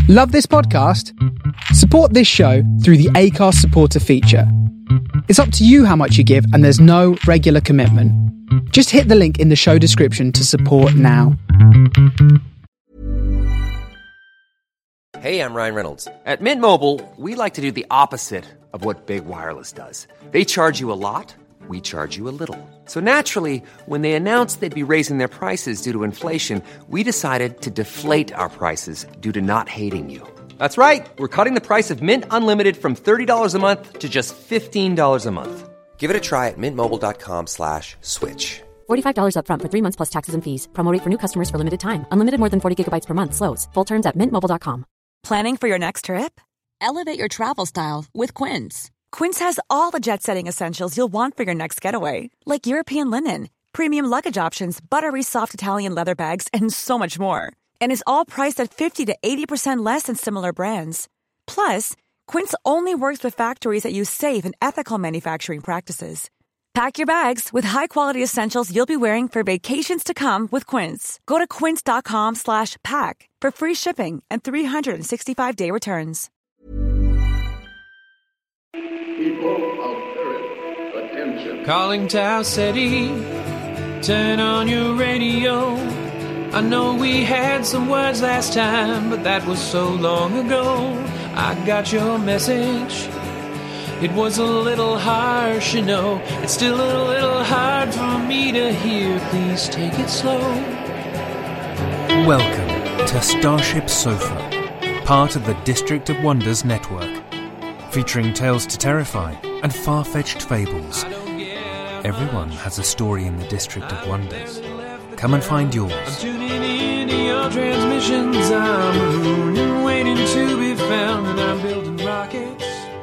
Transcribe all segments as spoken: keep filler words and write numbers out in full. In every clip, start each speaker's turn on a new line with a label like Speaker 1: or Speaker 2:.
Speaker 1: Love this podcast? Support this show through the Acast supporter feature. It's up to you how much you give, and there's no regular commitment. Just hit the link in the show description to support now.
Speaker 2: Hey, I'm Ryan Reynolds. At Mint Mobile, we like to do the opposite of what Big Wireless does. They charge you a lot, we charge you a little. So naturally, when they announced they'd be raising their prices due to inflation, we decided to deflate our prices due to not hating you. That's right. We're cutting the price of Mint Unlimited from thirty dollars a month to just fifteen dollars a month. Give it a try at mintmobile.com slash switch.
Speaker 3: forty-five dollars up front for three months plus taxes and fees. Promo rate for new customers for limited time. Unlimited more than forty gigabytes per month. Slows full terms at mint mobile dot com.
Speaker 4: Planning for your next trip? Elevate your travel style with Quince. Quince has all the jet-setting essentials you'll want for your next getaway, like European linen, premium luggage options, buttery soft Italian leather bags, and so much more. And is all priced at fifty to eighty percent less than similar brands. Plus, Quince only works with factories that use safe and ethical manufacturing practices. Pack your bags with high-quality essentials you'll be wearing for vacations to come with Quince. Go to quince.com slash pack for free shipping and three sixty-five day returns.
Speaker 5: People of Earth, attention.
Speaker 6: Calling Tau City, turn on your radio. I know we had some words last time, but that was so long ago. I got your message. It was a little harsh, you know. It's still a little hard for me to hear. Please take it slow.
Speaker 7: Welcome to Starship Sofa, part of the District of Wonders network, featuring tales to terrify and far-fetched fables. Everyone has a story in the District of Wonders. Come and find yours.
Speaker 6: I'm tuning in to your transmissions. I'm a moon and waiting to be found, and I'm building rockets.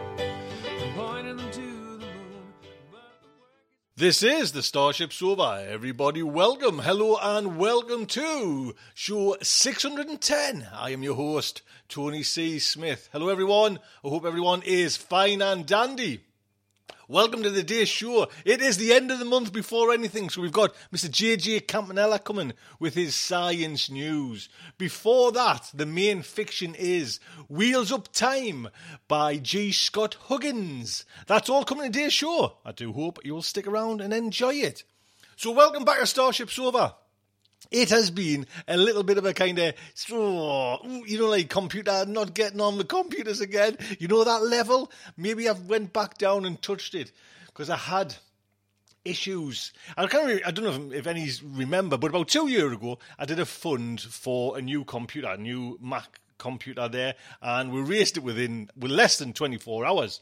Speaker 8: This is the Starship Sofa. Everybody welcome, hello and welcome to show six hundred ten. I am your host, Tony C. Smith. Hello everyone, I hope everyone is fine and dandy. Welcome to the day's show. It is the end of the month before anything, so we've got Mister J J Campanella coming with his science news. Before that, the main fiction is Wheels Up Time by G. Scott Huggins. That's all coming in today's show. I do hope you'll stick around and enjoy it. So welcome back to Starship Sofa. It has been a little bit of a kind of, oh, you know, like computer not getting on the computers again. You know that level? Maybe I've went back down and touched it because I had issues. I can't really, I don't know if, if any remember, but about two years ago, I did a fund for a new computer, a new Mac computer there, and we raised it within with less than twenty-four hours.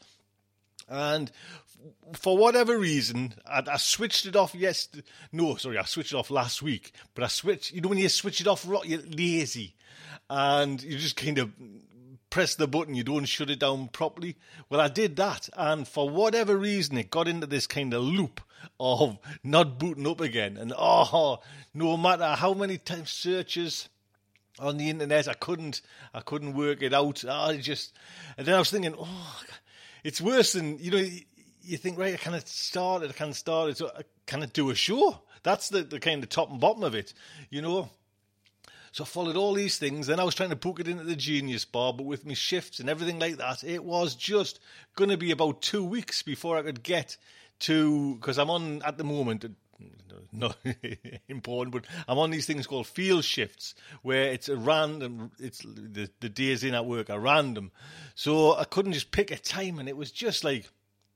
Speaker 8: And for whatever reason, I, I switched it off yesterday. No, sorry, I switched it off last week. But I switched, you know when you switch it off, you're lazy. And you just kind of press the button, you don't shut it down properly. Well, I did that. And for whatever reason, it got into this kind of loop of not booting up again. And oh, no matter how many times searches on the internet, I couldn't, I couldn't work it out. I just, and then I was thinking, oh, it's worse than, you know, you think, right, I kind of started, I kind of started, so I kind of do a show. That's the, the kind of top and bottom of it, you know. So I followed all these things, then I was trying to book it into the Genius Bar, but with my shifts and everything like that, it was just going to be about two weeks before I could get to, because I'm on, at the moment, not important, but I'm on these things called field shifts, where it's a random, it's the, the days in at work are random. So I couldn't just pick a time, and it was just like,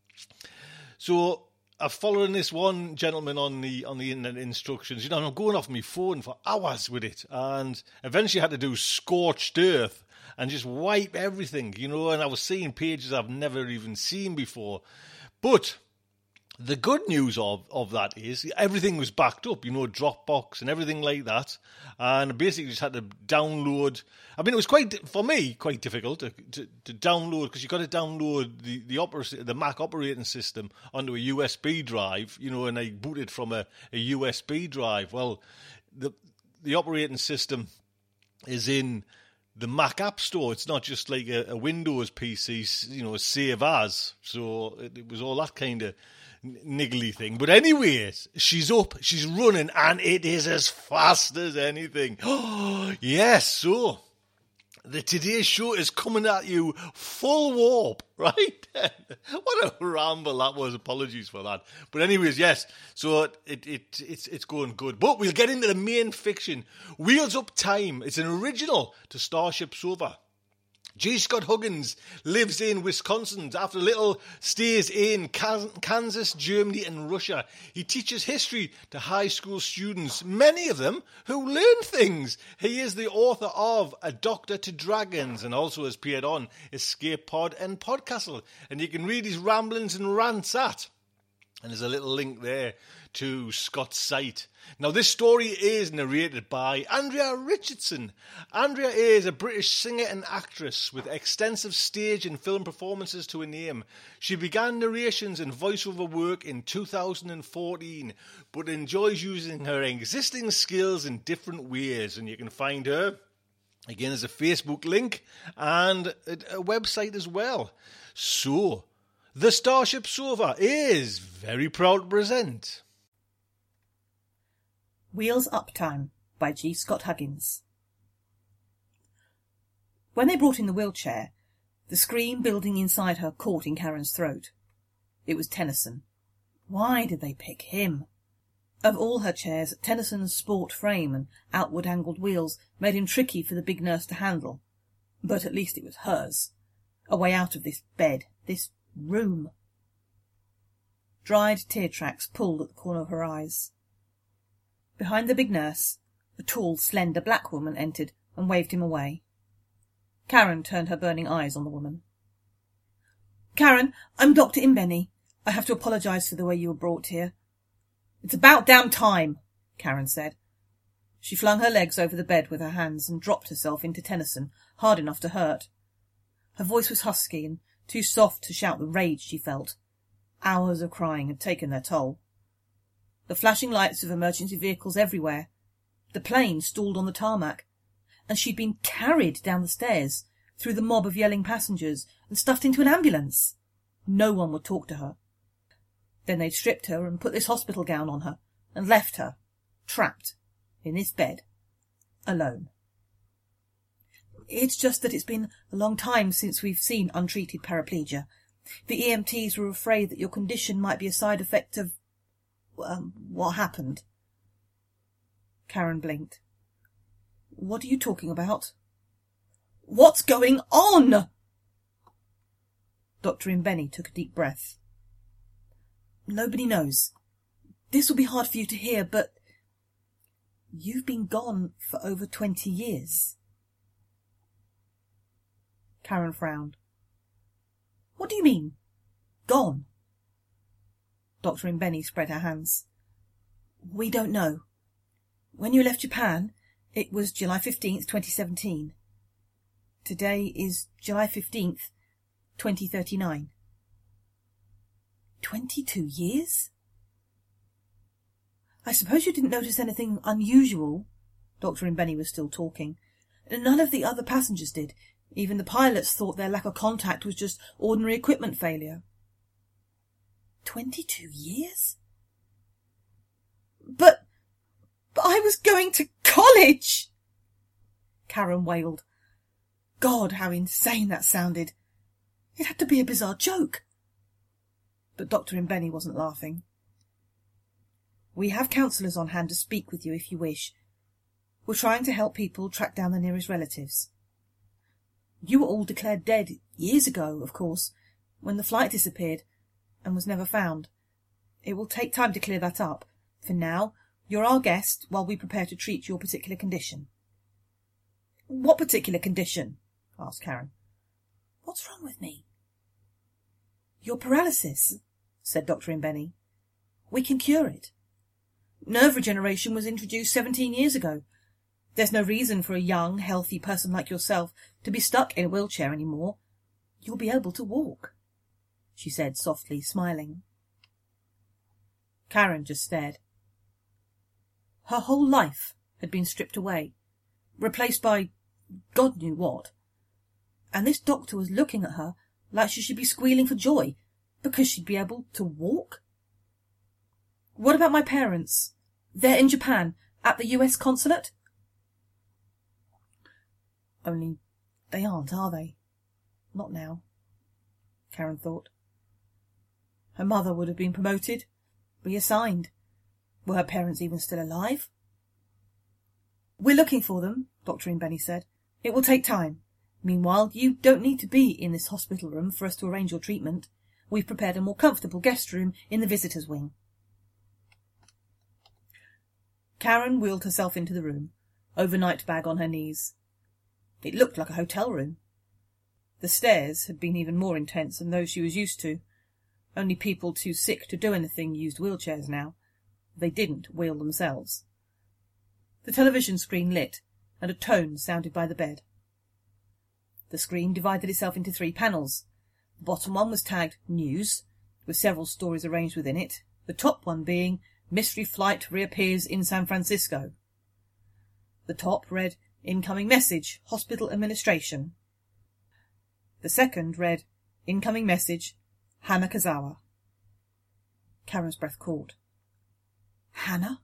Speaker 8: so I'm following this one gentleman on the on the internet instructions, you know, and I'm going off my phone for hours with it, and eventually I had to do scorched earth and just wipe everything, you know, and I was seeing pages I've never even seen before. But the good news of, of that is everything was backed up, you know, Dropbox and everything like that. And I basically just had to download. I mean, it was quite, for me, quite difficult to, to, to download, because you've got to download the, the, opera, the Mac operating system onto a U S B drive, you know, and I booted from a, a U S B drive. Well, the the operating system is in the Mac App Store. It's not just like a, a Windows P C, you know, save as. So it, it was all that kind of niggly thing. But anyways, she's up, she's running, and it is as fast as anything. Oh, yes, so The Today Show is coming at you full warp, right? What a ramble that was. Apologies for that. But anyways, yes, so it, it it's it's going good. But we'll get into the main fiction. Wheels Up Time. It's an original to Starship Sofa. G. Scott Huggins lives in Wisconsin after little stays in Kansas, Germany and Russia. He teaches history to high school students, many of them who learn things. He is the author of A Doctor to Dragons and also has appeared on Escape Pod and Podcastle. And you can read his ramblings and rants at, and there's a little link there to Scott's site. Now, this story is narrated by Andrea Richardson. Andrea is a British singer and actress with extensive stage and film performances to her name. She began narrations and voiceover work in two thousand fourteen, but enjoys using her existing skills in different ways. And you can find her, again, there's a Facebook link and a, a website as well. So, the Starship Sofa is very proud to present
Speaker 9: Wheels Up Time by G. Scott Huggins. When they brought in the wheelchair, the scream building inside her caught in Karen's throat. It was Tennyson. Why did they pick him? Of all her chairs, Tennyson's sport frame and outward-angled wheels made him tricky for the big nurse to handle. But at least it was hers. A way out of this bed, this room. Dried tear tracks pulled at the corner of her eyes. Behind the big nurse, a tall, slender black woman entered and waved him away. Karen turned her burning eyes on the woman. "Karen, I'm Doctor Imbeni. I have to apologise for the way you were brought here." "It's about damn time," Karen said. She flung her legs over the bed with her hands and dropped herself into Tennyson, hard enough to hurt. Her voice was husky and too soft to shout the rage she felt. Hours of crying had taken their toll. The flashing lights of emergency vehicles everywhere. The plane stalled on the tarmac, and she'd been carried down the stairs, through the mob of yelling passengers, and stuffed into an ambulance. No one would talk to her. Then they'd stripped her and put this hospital gown on her, and left her, trapped, in this bed, alone. It's just that it's been a long time since we've seen untreated paraplegia. The E M Ts were afraid that your condition might be a side effect of Um, what happened? Karen blinked. "What are you talking about?" "What's going on?" Doctor Imbeni took a deep breath. "Nobody knows. This will be hard for you to hear, but you've been gone for over twenty years. Karen frowned. "What do you mean, gone?" Doctor Imbeni spread her hands. "We don't know. When you left Japan, it was July fifteenth, twenty seventeen. Today is July fifteenth, twenty thirty-nine. Twenty-two years? I suppose you didn't notice anything unusual?" Doctor Imbeni was still talking. "None of the other passengers did. Even the pilots thought their lack of contact was just ordinary equipment failure." Twenty-two years? But, but I was going to college! Karen wailed. God, how insane that sounded. It had to be a bizarre joke. But Doctor Imbeni wasn't laughing. "We have counsellors on hand to speak with you if you wish. We're trying to help people track down their nearest relatives. You were all declared dead years ago, of course, when the flight disappeared and was never found. It will take time to clear that up. For now, you're our guest while we prepare to treat your particular condition." "What particular condition?" asked Karen. "What's wrong with me?" "Your paralysis," said Doctor Imbeni. "We can cure it. Nerve regeneration was introduced seventeen years ago. There's no reason for a young, healthy person like yourself to be stuck in a wheelchair any more. You'll be able to walk," she said softly, smiling. Karen just stared. Her whole life had been stripped away, replaced by God knew what, and this doctor was looking at her like she should be squealing for joy because she'd be able to walk. "What about my parents? They're in Japan, at the U S consulate?" "Only They aren't, are they? Not now, Karen thought. Her mother would have been promoted, reassigned. Were her parents even still alive? We're looking for them, Doctor Imbeni said. It will take time. Meanwhile, you don't need to be in this hospital room for us to arrange your treatment. We've prepared a more comfortable guest room in the visitors' wing. Karen wheeled herself into the room, overnight bag on her knees. It looked like a hotel room. The stairs had been even more intense than those she was used to. Only people too sick to do anything used wheelchairs now. They didn't wheel themselves. The television screen lit, and a tone sounded by the bed. The screen divided itself into three panels. The bottom one was tagged News, with several stories arranged within it, the top one being Mystery Flight Reappears in San Francisco. The top read Incoming Message, Hospital Administration. The second read Incoming Message, Hana Kazawa. Karen's breath caught. Hana?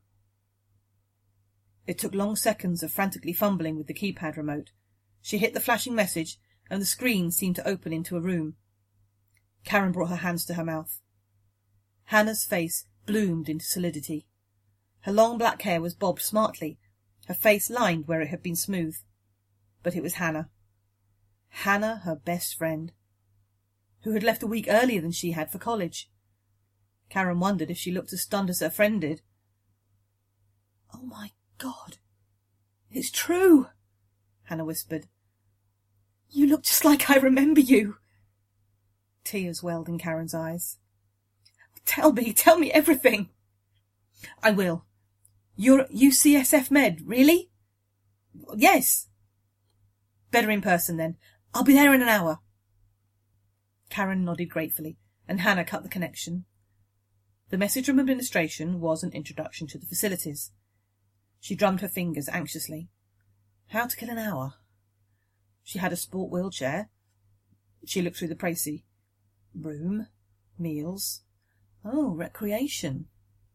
Speaker 9: It took long seconds of frantically fumbling with the keypad remote. She hit the flashing message, and the screen seemed to open into a room. Karen brought her hands to her mouth. Hannah's face bloomed into solidity. Her long black hair was bobbed smartly, her face lined where it had been smooth. But it was Hannah. Hannah, her best friend, who had left a week earlier than she had for college. Karen wondered if she looked as stunned as her friend did. "Oh, my God, it's true," Hannah whispered. "You look just like I remember you." Tears welled in Karen's eyes. "Tell me, tell me everything." "I will. You're at U C S F Med, really?" "Yes." "Better in person, then. I'll be there in an hour." Karen nodded gratefully, and Hannah cut the connection. The message from administration was an introduction to the facilities. She drummed her fingers anxiously. How to kill an hour? She had a sport wheelchair. She looked through the précis. Room, meals. Oh, recreation.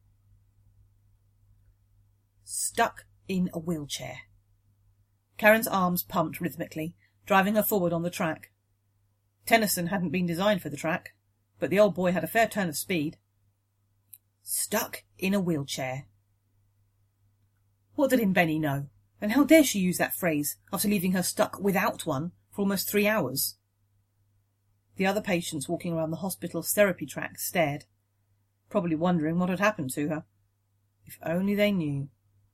Speaker 9: Stuck in a wheelchair. Karen's arms pumped rhythmically, driving her forward on the track. Tennyson hadn't been designed for the track, but the old boy had a fair turn of speed. Stuck in a wheelchair. What did Imbeni know? And how dare she use that phrase after leaving her stuck without one for almost three hours? The other patients walking around the hospital's therapy track stared, probably wondering what had happened to her. If only they knew.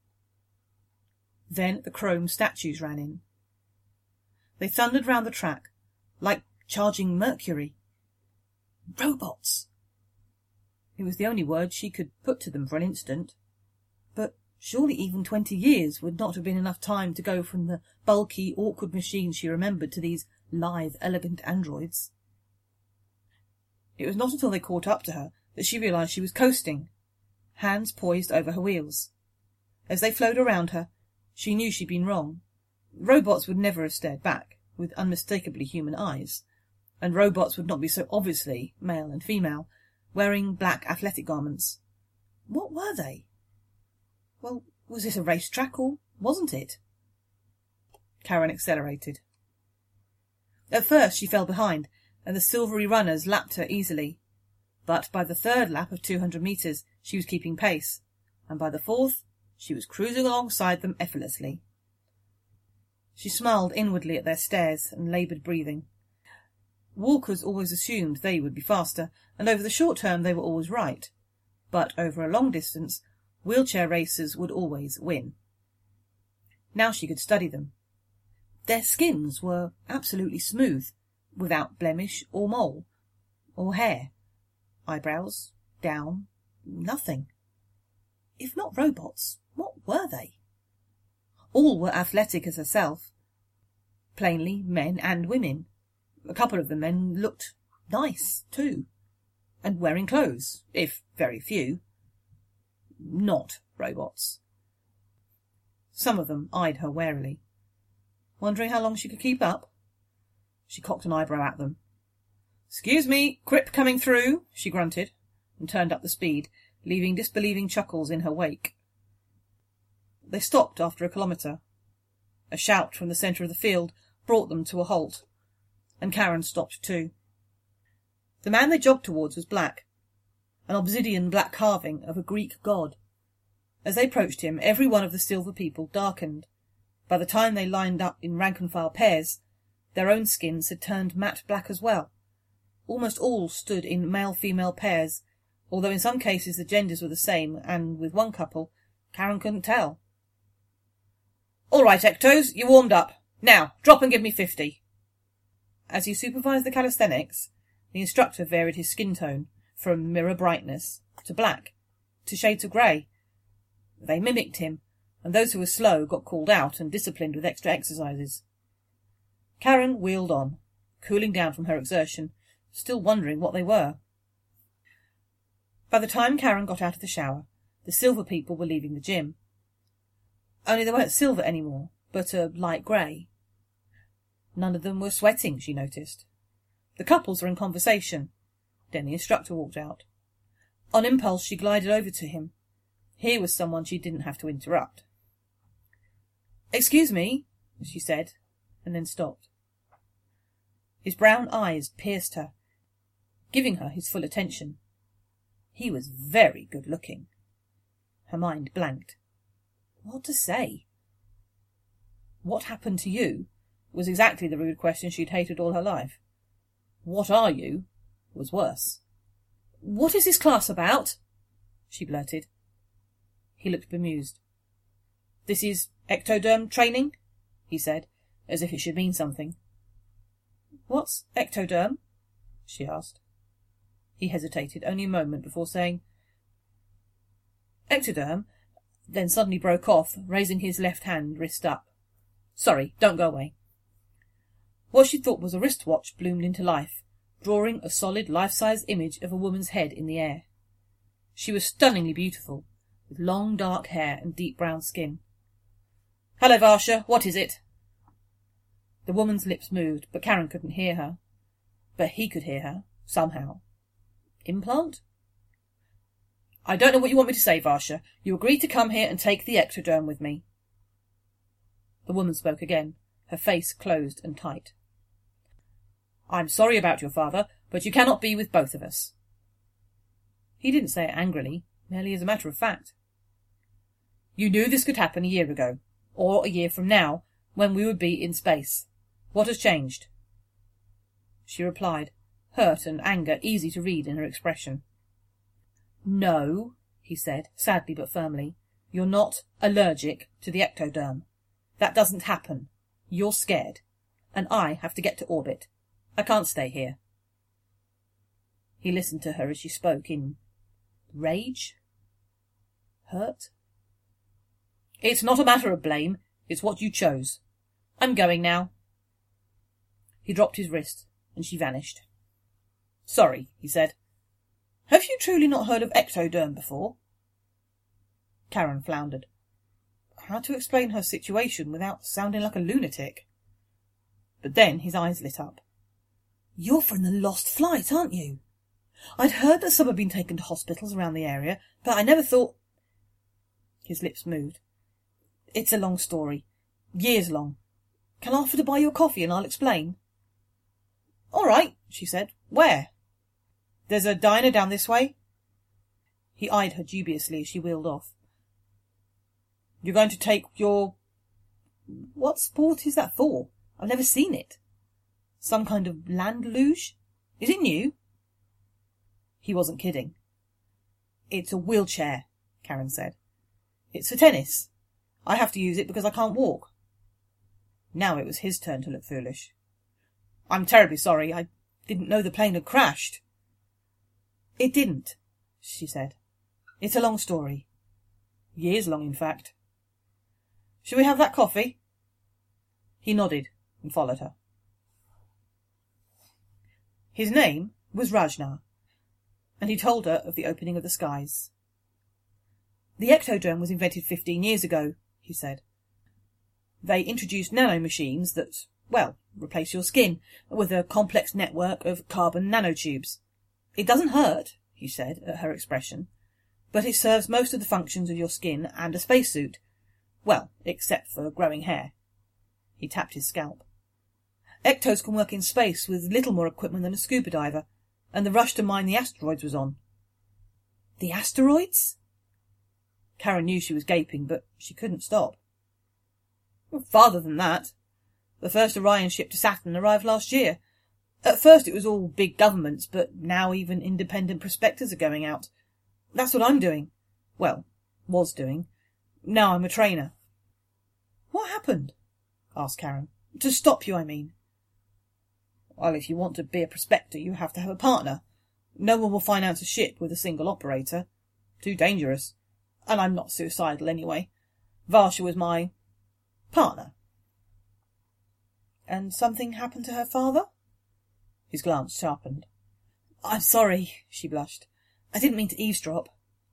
Speaker 9: Then the chrome statues ran in. They thundered round the track, like charging Mercury. Robots! It was the only word she could put to them for an instant. But surely even twenty years would not have been enough time to go from the bulky, awkward machines she remembered to these lithe, elegant androids. It was not until they caught up to her that she realised she was coasting, hands poised over her wheels. As they flowed around her, she knew she'd been wrong. Robots would never have stared back, with unmistakably human eyes, and robots would not be so obviously male and female, wearing black athletic garments. What were they? Well, was this a racetrack, or wasn't it? Karen accelerated. At first she fell behind, and the silvery runners lapped her easily. But by the third lap of two hundred metres she was keeping pace, and by the fourth she was cruising alongside them effortlessly. She smiled inwardly at their stares and laboured breathing. Walkers always assumed they would be faster, and over the short term they were always right. But over a long distance, wheelchair racers would always win. Now she could study them. Their skins were absolutely smooth, without blemish or mole, or hair. Eyebrows, down, nothing. If not robots, what were they? All were athletic as herself. Plainly men and women. A couple of the men looked nice, too, and wearing clothes, if very few. Not robots. Some of them eyed her warily, wondering how long she could keep up. She cocked an eyebrow at them. "Excuse me, Crip coming through," she grunted, and turned up the speed, leaving disbelieving chuckles in her wake. They stopped after a kilometre. A shout from the centre of the field brought them to a halt, and Karen stopped too. The man they jogged towards was black, an obsidian black carving of a Greek god. As they approached him, every one of the silver people darkened. By the time they lined up in rank-and-file pairs, their own skins had turned matte black as well. Almost all stood in male-female pairs, although in some cases the genders were the same, and with one couple, Karen couldn't tell. "All right, Ectos, you warmed up. Now, drop and give me fifty." As he supervised the calisthenics, the instructor varied his skin tone from mirror brightness to black to shades of grey. They mimicked him, and those who were slow got called out and disciplined with extra exercises. Karen wheeled on, cooling down from her exertion, still wondering what they were. By the time Karen got out of the shower, the silver people were leaving the gym. Only they weren't silver any more, but a light grey. None of them were sweating, she noticed. The couples were in conversation. Then the instructor walked out. On impulse, she glided over to him. Here was someone she didn't have to interrupt. "Excuse me," she said, and then stopped. His brown eyes pierced her, giving her his full attention. He was very good-looking. Her mind blanked. What to say? "What happened to you?" was exactly the rude question she'd hated all her life. "What are you?" was worse. "What is this class about?" she blurted. He looked bemused. "This is ectoderm training," he said, as if it should mean something. "What's ectoderm?" she asked. He hesitated only a moment before saying, "Ectoderm," then suddenly broke off, raising his left hand wrist up. "Sorry, don't go away." What she thought was a wristwatch bloomed into life, drawing a solid life-size image of a woman's head in the air. She was stunningly beautiful, with long dark hair and deep brown skin. "Hello, Varsha, what is it?" The woman's lips moved, but Karen couldn't hear her. But he could hear her, somehow. Implant? "I don't know what you want me to say, Varsha. You agreed to come here and take the ectoderm with me." The woman spoke again, her face closed and tight. "I'm sorry about your father, but you cannot be with both of us." He didn't say it angrily, merely as a matter of fact. "You knew this could happen a year ago, or a year from now, when we would be in space. What has changed?" She replied, hurt and anger easy to read in her expression. "No," he said, sadly but firmly, "you're not allergic to the ectoderm. That doesn't happen. You're scared, and I have to get to orbit. I can't stay here." He listened to her as she spoke in rage? Hurt? "It's not a matter of blame. It's what you chose. I'm going now." He dropped his wrist, and she vanished. "Sorry," he said. "Have you truly not heard of ectoderm before?" Karen floundered. How to explain her situation without sounding like a lunatic? But then his eyes lit up. "You're from the Lost Flight, aren't you? I'd heard that some had been taken to hospitals around the area, but I never thought—" His lips moved. "It's a long story. Years long. Can I offer to buy you a coffee and I'll explain?" "All right," she said. "Where?" "There's a diner down this way." He eyed her dubiously as she wheeled off. "You're going to take your... What sport is that for? I've never seen it. Some kind of land luge? Is it new?" He wasn't kidding. "It's a wheelchair," Karen said. "It's for tennis. I have to use it because I can't walk." Now it was his turn to look foolish. "I'm terribly sorry. I didn't know the plane had crashed." "It didn't," she said. "It's a long story. Years long, in fact. Shall we have that coffee?" He nodded and followed her. His name was Rajna, and he told her of the opening of the skies. "The ectoderm was invented fifteen years ago," he said. "They introduced nanomachines that, well, replace your skin with a complex network of carbon nanotubes. It doesn't hurt," he said, at her expression, "but it serves most of the functions of your skin and a spacesuit. Well, except for growing hair." He tapped his scalp. Ectos can work in space with little more equipment than a scuba diver, and the rush to mine the asteroids was on. The asteroids? Karen knew she was gaping, but she couldn't stop. Well, farther than that. The first Orion ship to Saturn arrived last year. At first it was all big governments, but now even independent prospectors are going out. That's what I'm doing. Well, was doing. Now I'm a trainer. What happened? Asked Karen. To stop you, I mean. Well, if you want to be a prospector, you have to have a partner. No one will finance a ship with a single operator. Too dangerous. And I'm not suicidal anyway. Varsha was my partner. And something happened to her father? His glance sharpened. I'm sorry, she blushed. I didn't mean to eavesdrop.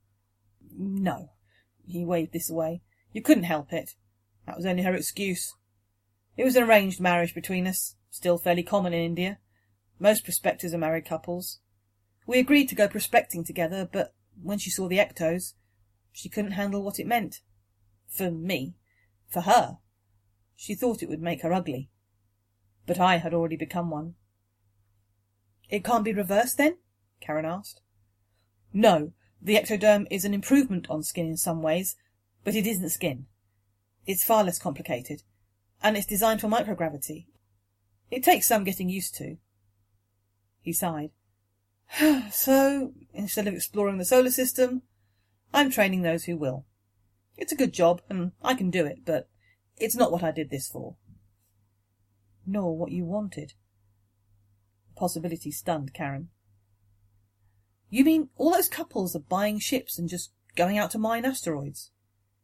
Speaker 9: No. He waved this away. You couldn't help it. That was only her excuse. It was an arranged marriage between us, still fairly common in India. Most prospectors are married couples. We agreed to go prospecting together, but when she saw the ectos, she couldn't handle what it meant. For me. For her. She thought it would make her ugly. But I had already become one. It can't be reversed, then? Karen asked. No, the ectoderm is an improvement on skin in some ways, but it isn't skin. It's far less complicated, and it's designed for microgravity. It takes some getting used to. He sighed. So, instead of exploring the solar system, I'm training those who will. It's a good job, and I can do it, but it's not what I did this for. Nor what you wanted. The possibility stunned Karen. You mean all those couples are buying ships and just going out to mine asteroids?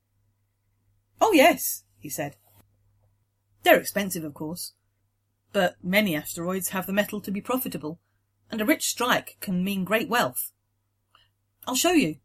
Speaker 9: Oh, yes, he said. They're expensive, of course, but many asteroids have the metal to be profitable, and a rich strike can mean great wealth. I'll show you.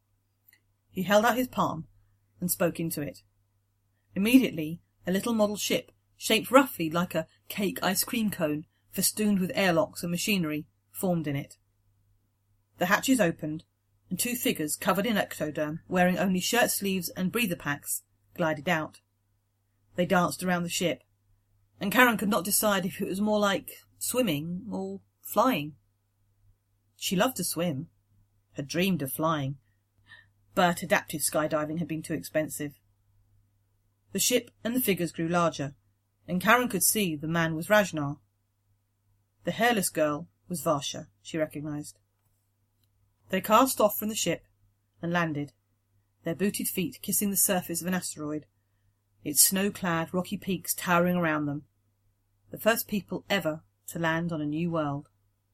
Speaker 9: He held out his palm and spoke into it. Immediately, a little model ship, shaped roughly like a cake ice cream cone, festooned with airlocks and machinery, formed in it. The hatches opened, and two figures covered in ectoderm, wearing only shirt sleeves and breather packs, glided out. They danced around the ship, and Karen could not decide if it was more like swimming or flying. She loved to swim, had dreamed of flying, but adaptive skydiving had been too expensive. The ship and the figures grew larger, and Karen could see the man was Rajnar. The hairless girl was Varsha, she recognised. They cast off from the ship and landed, their booted feet kissing the surface of an asteroid, its snow-clad rocky peaks towering around them. The first people ever to land on a new world.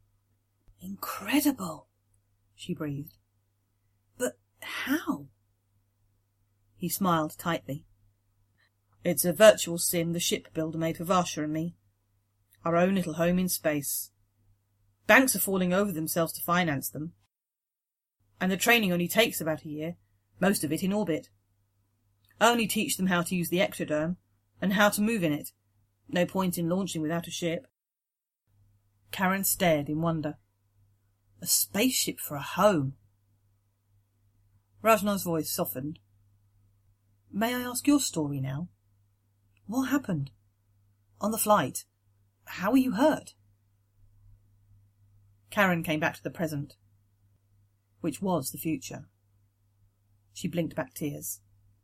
Speaker 9: Incredible, she breathed. But how? He smiled tightly. It's a virtual sim the shipbuilder made for Varsha and me. Our own little home in space. Banks are falling over themselves to finance them. And the training only takes about a year, most of it in orbit. I only teach them how to use the ectoderm, and how to move in it. No point in launching without a ship. Karen stared in wonder. A spaceship for a home. Rajnar's voice softened. May I ask your story now? What happened? On the flight? How were you hurt? Karen came back to the present, which was the future. She blinked back tears.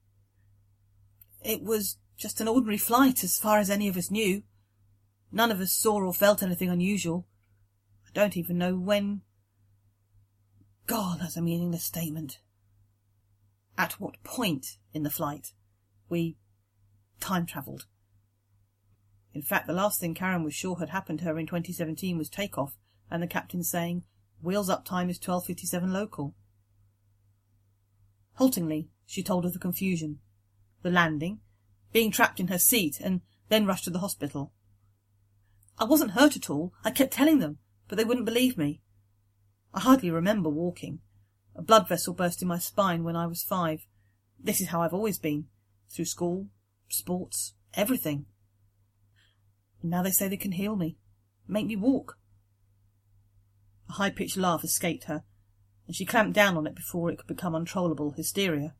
Speaker 9: It was just an ordinary flight as far as any of us knew. None of us saw or felt anything unusual. I don't even know when... God, that's a meaningless statement. At what point in the flight we time-travelled. In fact, the last thing Karen was sure had happened to her in twenty seventeen was takeoff, and the captain saying, "Wheels up time is twelve fifty-seven local." Haltingly, she told of the confusion, the landing, being trapped in her seat, and then rushed to the hospital. I wasn't hurt at all. I kept telling them, but they wouldn't believe me. I hardly remember walking. A blood vessel burst in my spine when I was five. This is how I've always been, through school, sports, everything. And now they say they can heal me, make me walk. A high-pitched laugh escaped her, and she clamped down on it before it could become uncontrollable hysteria.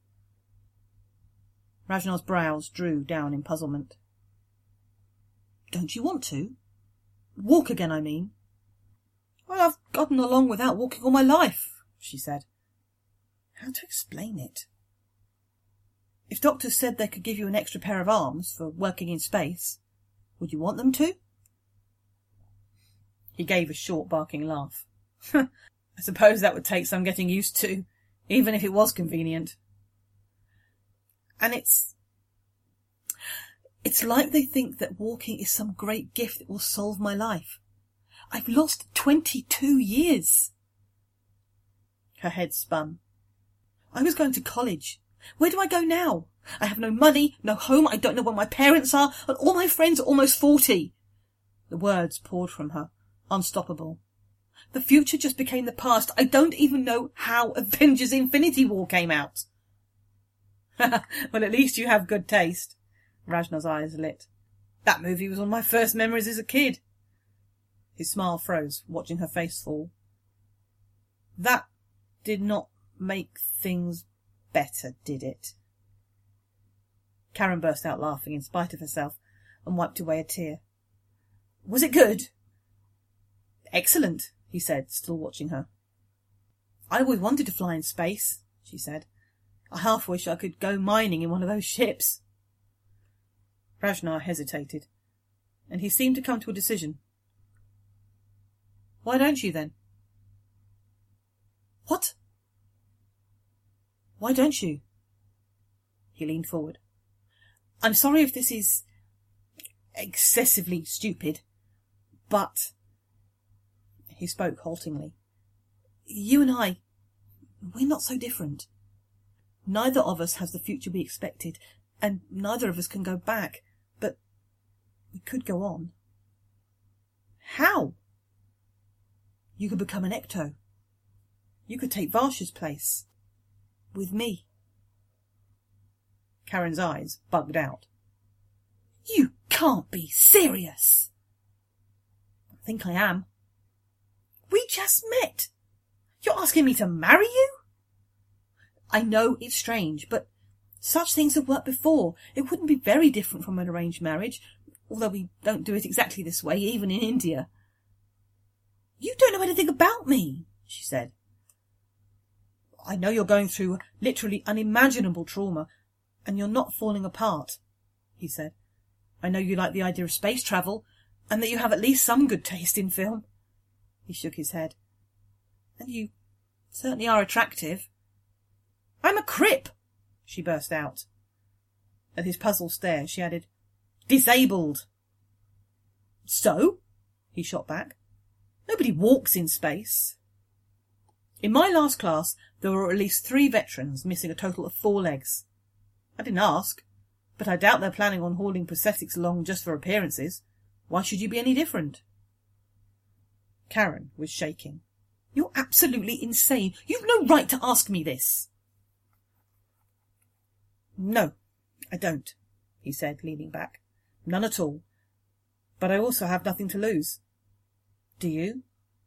Speaker 9: Rajnar's brows drew down in puzzlement. Don't you want to? Walk again, I mean. Well, I've gotten along without walking all my life, she said. How to explain it? If doctors said they could give you an extra pair of arms for working in space, would you want them to? He gave a short, barking laugh. I suppose that would take some getting used to, even if it was convenient. And it's... It's like they think that walking is some great gift that will solve my life. I've lost twenty-two years. Her head spun. I was going to college. Where do I go now? I have no money, no home, I don't know where my parents are, and all my friends are almost forty. The words poured from her, unstoppable. The future just became the past. I don't even know how Avengers Infinity War came out. Well, at least you have good taste. Rajna's eyes lit. That movie was one of my first memories as a kid. His smile froze, watching her face fall. That did not make things better, did it? Karen burst out laughing in spite of herself and wiped away a tear. Was it good? Excellent, he said, still watching her. I always wanted to fly in space, she said. I half wish I could go mining in one of those ships. Rajna hesitated, and he seemed to come to a decision. Why don't you, then? What? Why don't you? He leaned forward. I'm sorry if this is excessively stupid, but... He spoke haltingly. You and I, we're not so different. Neither of us has the future we expected, and neither of us can go back, but we could go on. How? You could become an Ecto. You could take Varsha's place. With me. Karen's eyes bugged out. You can't be serious. I think I am. We just met. You're asking me to marry you? I know it's strange, but such things have worked before. It wouldn't be very different from an arranged marriage, although we don't do it exactly this way, even in India. You don't know anything about me, she said. I know you're going through literally unimaginable trauma, and you're not falling apart, he said. I know you like the idea of space travel, and that you have at least some good taste in film. He shook his head. And you certainly are attractive. I'm a Crip, she burst out. At his puzzled stare, she added, Disabled. So? He shot back. Nobody walks in space. In my last class, there were at least three veterans missing a total of four legs. I didn't ask, but I doubt they're planning on hauling prosthetics along just for appearances. Why should you be any different? Karen was shaking. You're absolutely insane. You've no right to ask me this. No, I don't, he said, leaning back. None at all. But I also have nothing to lose. Do you?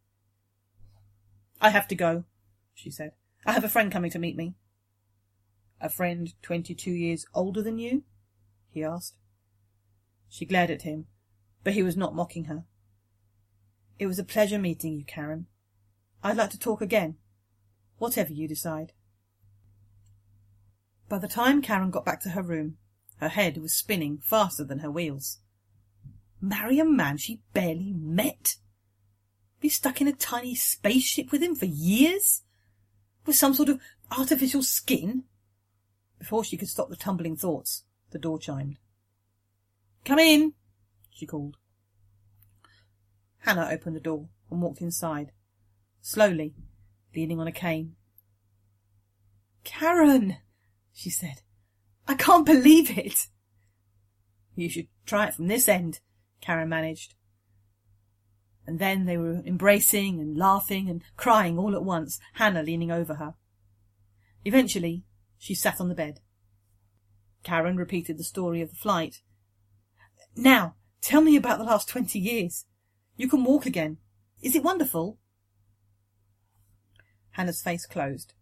Speaker 9: I have to go, she said. I have a friend coming to meet me. A friend twenty-two years older than you? He asked. She glared at him, but he was not mocking her. It was a pleasure meeting you, Karen. I'd like to talk again, whatever you decide. By the time Karen got back to her room, her head was spinning faster than her wheels. Marry a man she barely met? Be stuck in a tiny spaceship with him for years? With some sort of artificial skin? Before she could stop the tumbling thoughts, the door chimed. Come in, she called. Hannah opened the door and walked inside, slowly, leaning on a cane. Karen, she said, I can't believe it. You should try it from this end, Karen managed. And then they were embracing and laughing and crying all at once, Hannah leaning over her. Eventually, she sat on the bed. Karen repeated the story of the flight. Now, tell me about the last twenty years. You can walk again. Is it wonderful? Hannah's face closed.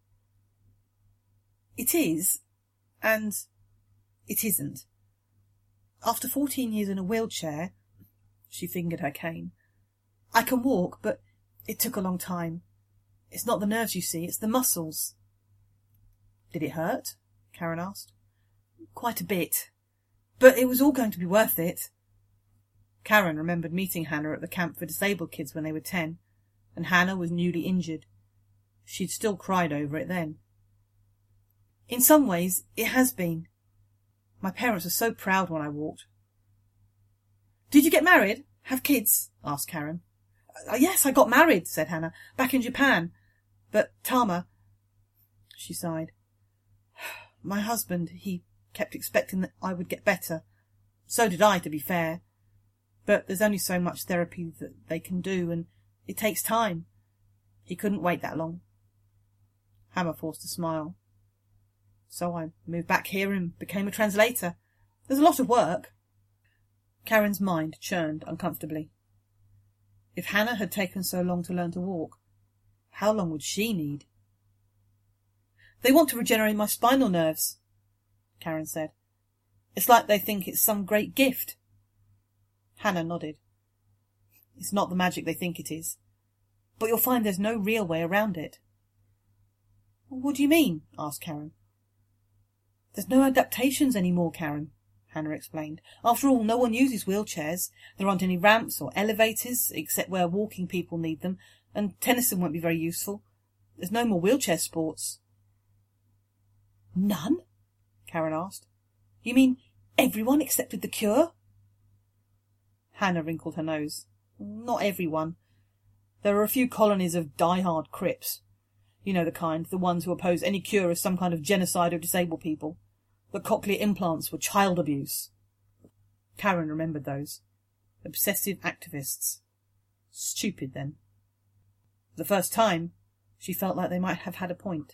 Speaker 9: It is, and it isn't. After fourteen years in a wheelchair, She fingered her cane. I can walk, but it took a long time. It's not the nerves, you see, it's the muscles. Did it hurt? Karen asked. Quite a bit. But it was all going to be worth it. Karen remembered meeting Hannah at the camp for disabled kids when they were ten, and Hannah was newly injured. She'd still cried over it then. In some ways, it has been. My parents were so proud when I walked. Did you get married? Have kids? Asked Karen. Uh, yes, I got married, said Hannah, back in Japan. But Tama... She sighed. My husband, he kept expecting that I would get better. So did I, to be fair. But there's only so much therapy that they can do, and it takes time. He couldn't wait that long. Hannah forced a smile. So I moved back here and became a translator. There's a lot of work. Karen's mind churned uncomfortably. If Hannah had taken so long to learn to walk, how long would she need? They want to regenerate my spinal nerves, Karen said. It's like they think it's some great gift. Hannah nodded. It's not the magic they think it is, but you'll find there's no real way around it. What do you mean? Asked Karen. There's no adaptations anymore, Karen, Hannah explained. After all, no one uses wheelchairs. There aren't any ramps or elevators, except where walking people need them, and Tennyson won't be very useful. There's no more wheelchair sports. None? Karen asked. You mean everyone accepted the cure? Hannah wrinkled her nose. Not everyone. There are a few colonies of die-hard Crips. You know the kind, the ones who oppose any cure as some kind of genocide of disabled people. The cochlear implants were child abuse. Karen remembered those. Obsessive activists. Stupid, then. For the first time, she felt like they might have had a point.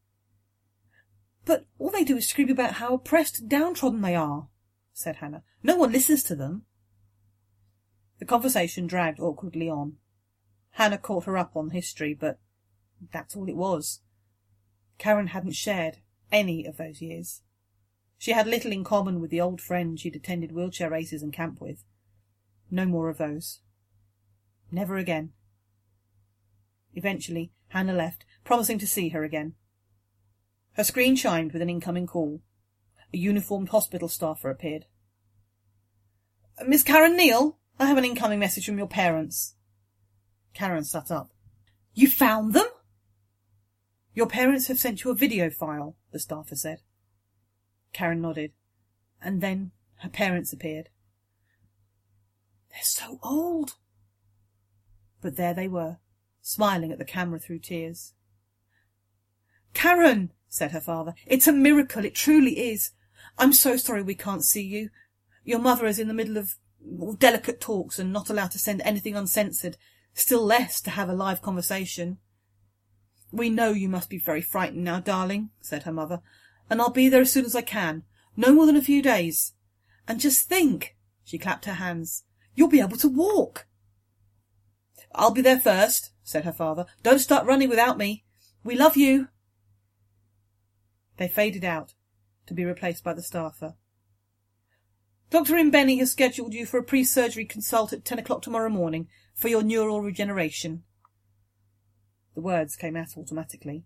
Speaker 9: But all they do is scream about how oppressed and downtrodden they are, said Hannah. No one listens to them. The conversation dragged awkwardly on. Hannah caught her up on history, but that's all it was. Karen hadn't shared any of those years. She had little in common with the old friend she'd attended wheelchair races and camp with. No more of those. Never again. Eventually, Hannah left, promising to see her again. Her screen chimed with an incoming call. A uniformed hospital staffer appeared. Miss Karen Neal, I have an incoming message from your parents. Karen sat up. You found them? Your parents have sent you a video file, the staffer said. Karen nodded, and then her parents appeared. They're so old. But there they were, smiling at the camera through tears. Karen, said her father, it's a miracle, it truly is. I'm so sorry we can't see you. Your mother is in the middle of delicate talks and not allowed to send anything uncensored, still less to have a live conversation. We know you must be very frightened now, darling, said her mother, and I'll be there as soon as I can, no more than a few days. And just think, she clapped her hands, you'll be able to walk. I'll be there first, said her father. Don't start running without me. We love you. They faded out, to be replaced by the staffer. Doctor Imbeni has scheduled you for a pre-surgery consult at ten o'clock tomorrow morning for your neural regeneration. The words came out automatically.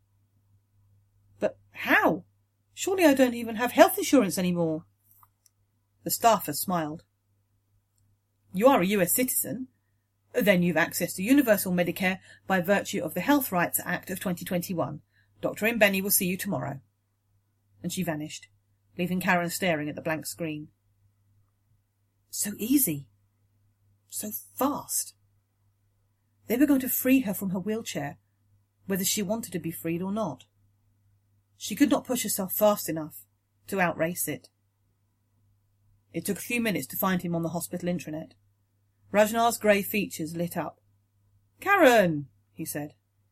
Speaker 9: But how? Surely I don't even have health insurance anymore. The staffer smiled. You are a U S citizen. Then you've access to universal Medicare by virtue of the Health Rights Act of twenty twenty-one. Doctor Imbeni will see you tomorrow. And she vanished, leaving Karen staring at the blank screen. So easy. So fast. They were going to free her from her wheelchair, whether she wanted to be freed or not. She could not push herself fast enough to outrace it. It took a few minutes to find him on the hospital intranet. Rajnar's grey features lit up. Karen, he said.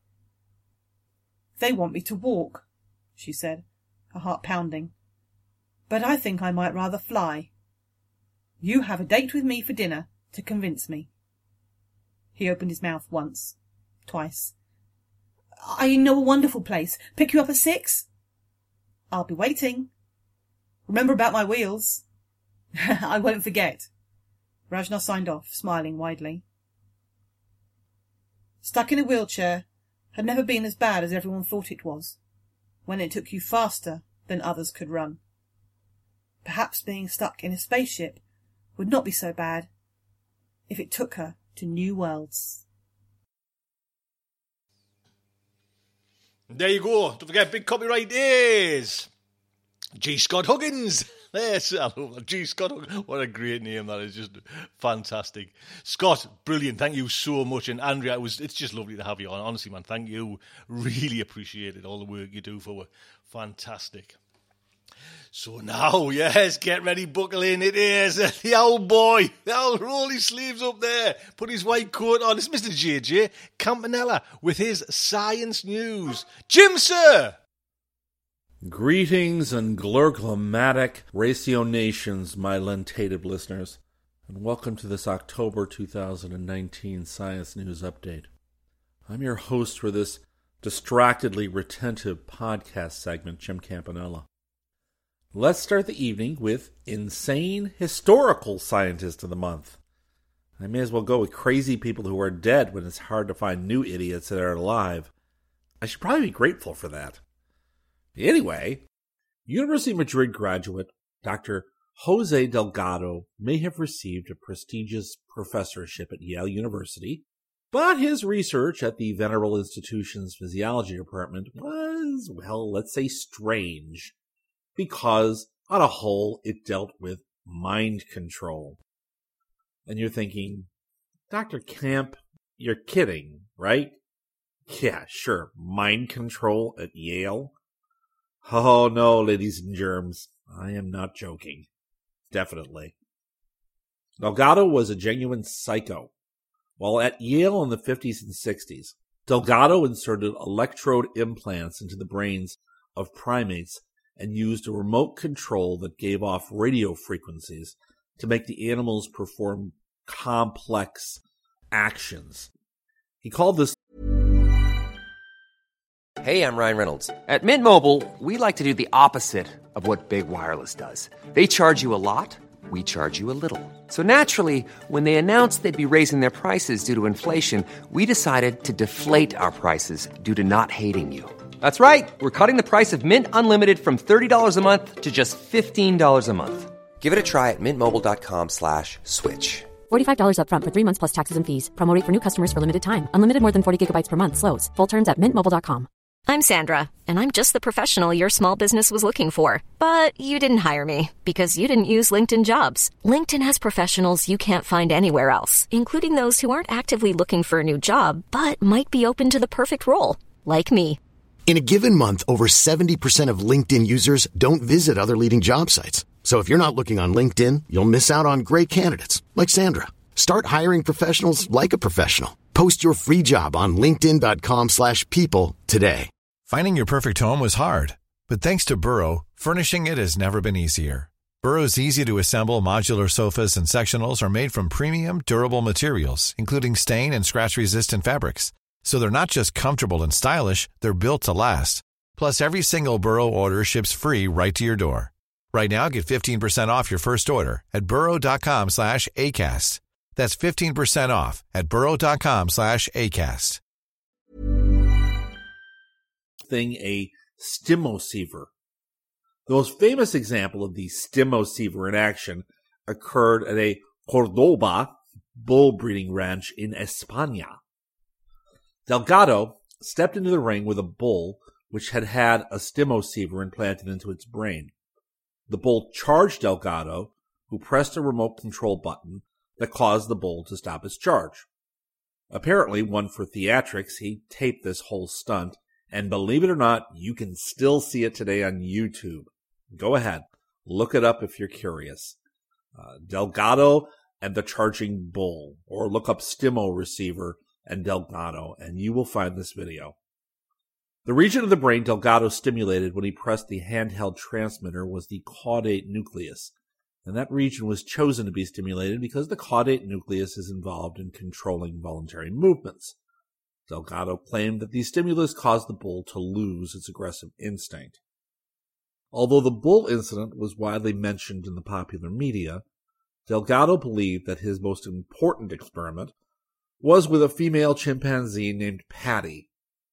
Speaker 9: They want me to walk, she said, her heart pounding. But I think I might rather fly. You have a date with me for dinner to convince me. He opened his mouth once, twice. I know a wonderful place. Pick you up at six? I'll be waiting. Remember about my wheels. I won't forget. Rajna signed off, smiling widely. Stuck in a wheelchair had never been as bad as everyone thought it was, when it took you faster than others could run. Perhaps being stuck in a spaceship would not be so bad if it took her to new worlds.
Speaker 8: There you go. Don't forget, big copyright is G. Scott Huggins. Yes, I love that. G. Scott Huggins. What a great name that is. Just fantastic. Scott, brilliant. Thank you so much. And Andrea, it was, it's just lovely to have you on. Honestly, man, thank you. Really appreciate it. All the work you do for us. Fantastic. So now, yes, get ready, buckle in. It is the old boy. The old roll his sleeves up there. Put his white coat on. It's Mister J J Campanella with his science news. Jim, sir!
Speaker 10: Greetings and glurglomatic rationations, my lentative listeners, and welcome to this October two thousand nineteen Science News Update. I'm your host for this distractedly retentive podcast segment, Jim Campanella. Let's start the evening with Insane Historical Scientist of the Month. I may as well go with crazy people who are dead when it's hard to find new idiots that are alive. I should probably be grateful for that. Anyway, University of Madrid graduate Doctor Jose Delgado may have received a prestigious professorship at Yale University, but his research at the venerable institution's physiology department was, well, let's say strange, because on a whole it dealt with mind control. And you're thinking, Doctor Camp, you're kidding, right? Yeah, sure, mind control at Yale? Oh no, ladies and germs, I am not joking. Definitely. Delgado was a genuine psycho. While at Yale in the fifties and sixties, Delgado inserted electrode implants into the brains of primates and used a remote control that gave off radio frequencies to make the animals perform complex actions. He called this...
Speaker 2: Hey, I'm Ryan Reynolds. At Mint Mobile, we like to do the opposite of what Big Wireless does. They charge you a lot, we charge you a little. So naturally, when they announced they'd be raising their prices due to inflation, we decided to deflate our prices due to not hating you. That's right. We're cutting the price of Mint Unlimited from thirty dollars a month to just fifteen dollars a month. Give it a try at mintmobile.com slash switch.
Speaker 3: forty-five dollars up front for three months plus taxes and fees. Promo rate for new customers for limited time. Unlimited more than forty gigabytes per month slows. Full terms at mint mobile dot com.
Speaker 11: I'm Sandra, and I'm just the professional your small business was looking for. But you didn't hire me because you didn't use LinkedIn Jobs. LinkedIn has professionals you can't find anywhere else, including those who aren't actively looking for a new job, but might be open to the perfect role, like me.
Speaker 12: In a given month, over seventy percent of LinkedIn users don't visit other leading job sites. So if you're not looking on LinkedIn, you'll miss out on great candidates, like Sandra. Start hiring professionals like a professional. Post your free job on linkedin.com slash people today.
Speaker 13: Finding your perfect home was hard, but thanks to Burrow, furnishing it has never been easier. Burrow's easy-to-assemble modular sofas and sectionals are made from premium, durable materials, including stain and scratch-resistant fabrics. So they're not just comfortable and stylish, they're built to last. Plus, every single Burrow order ships free right to your door. Right now, get fifteen percent off your first order at burrow.com slash ACAST. That's fifteen percent off at burrow.com slash ACAST.
Speaker 10: Thing a stimoceiver. The most famous example of the stimoceiver in action occurred at a Cordoba bull breeding ranch in España. Delgado stepped into the ring with a bull which had had a stimoceiver implanted into its brain. The bull charged Delgado, who pressed a remote control button that caused the bull to stop its charge. Apparently, one for theatrics, he taped this whole stunt, and believe it or not, you can still see it today on YouTube. Go ahead, look it up if you're curious. Uh, Delgado and the Charging Bull, or look up Stimo Receiver and Delgado, and you will find this video. The region of the brain Delgado stimulated when he pressed the handheld transmitter was the caudate nucleus, and that region was chosen to be stimulated because the caudate nucleus is involved in controlling voluntary movements. Delgado claimed that the stimulus caused the bull to lose its aggressive instinct. Although the bull incident was widely mentioned in the popular media, Delgado believed that his most important experiment was with a female chimpanzee named Patty.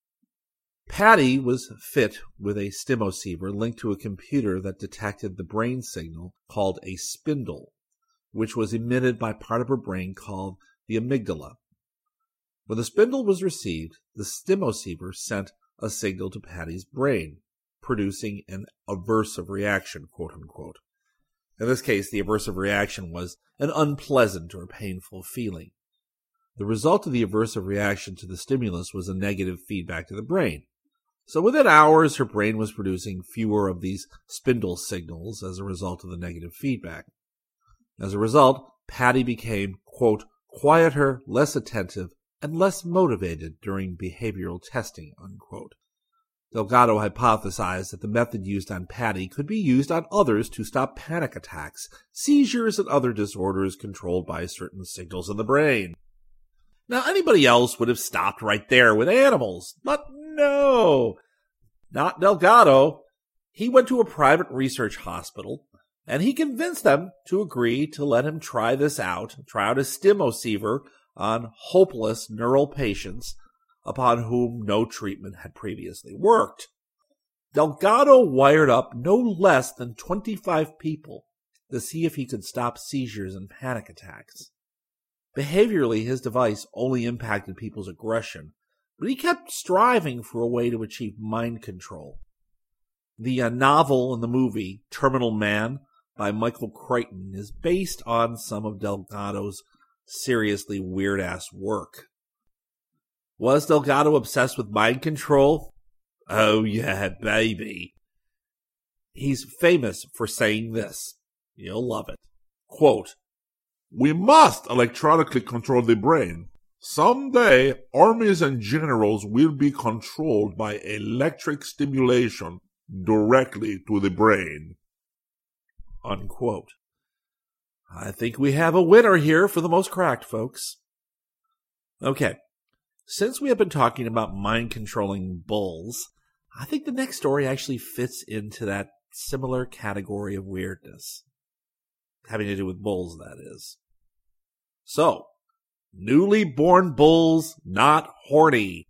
Speaker 10: Patty was fit with a stimoceiver linked to a computer that detected the brain signal called a spindle, which was emitted by part of her brain called the amygdala. When the spindle was received, the stimoceiver sent a signal to Patty's brain, producing an aversive reaction, quote-unquote. In this case, the aversive reaction was an unpleasant or painful feeling. The result of the aversive reaction to the stimulus was a negative feedback to the brain. So within hours, her brain was producing fewer of these spindle signals as a result of the negative feedback. As a result, Patty became, quote, quieter, less attentive, and less motivated during behavioral testing, unquote. Delgado hypothesized that the method used on Patty could be used on others to stop panic attacks, seizures, and other disorders controlled by certain signals in the brain. Now, anybody else would have stopped right there with animals, but no, not Delgado. He went to a private research hospital, and he convinced them to agree to let him try this out, try out a stimoceiver on hopeless neural patients upon whom no treatment had previously worked. Delgado wired up no less than twenty-five people to see if he could stop seizures and panic attacks. Behaviorally, his device only impacted people's aggression, but he kept striving for a way to achieve mind control. The uh, novel and the movie Terminal Man by Michael Crichton is based on some of Delgado's seriously weird-ass work. Was Delgado obsessed with mind control? Oh yeah, baby. He's famous for saying this. You'll love it. Quote, "We must electronically control the brain. Someday, armies and generals will be controlled by electric stimulation directly to the brain." Unquote. I think we have a winner here for the most cracked, folks. Okay, since we have been talking about mind-controlling bulls, I think the next story actually fits into that similar category of weirdness. Having to do with bulls, that is. So, newly born bulls not horny.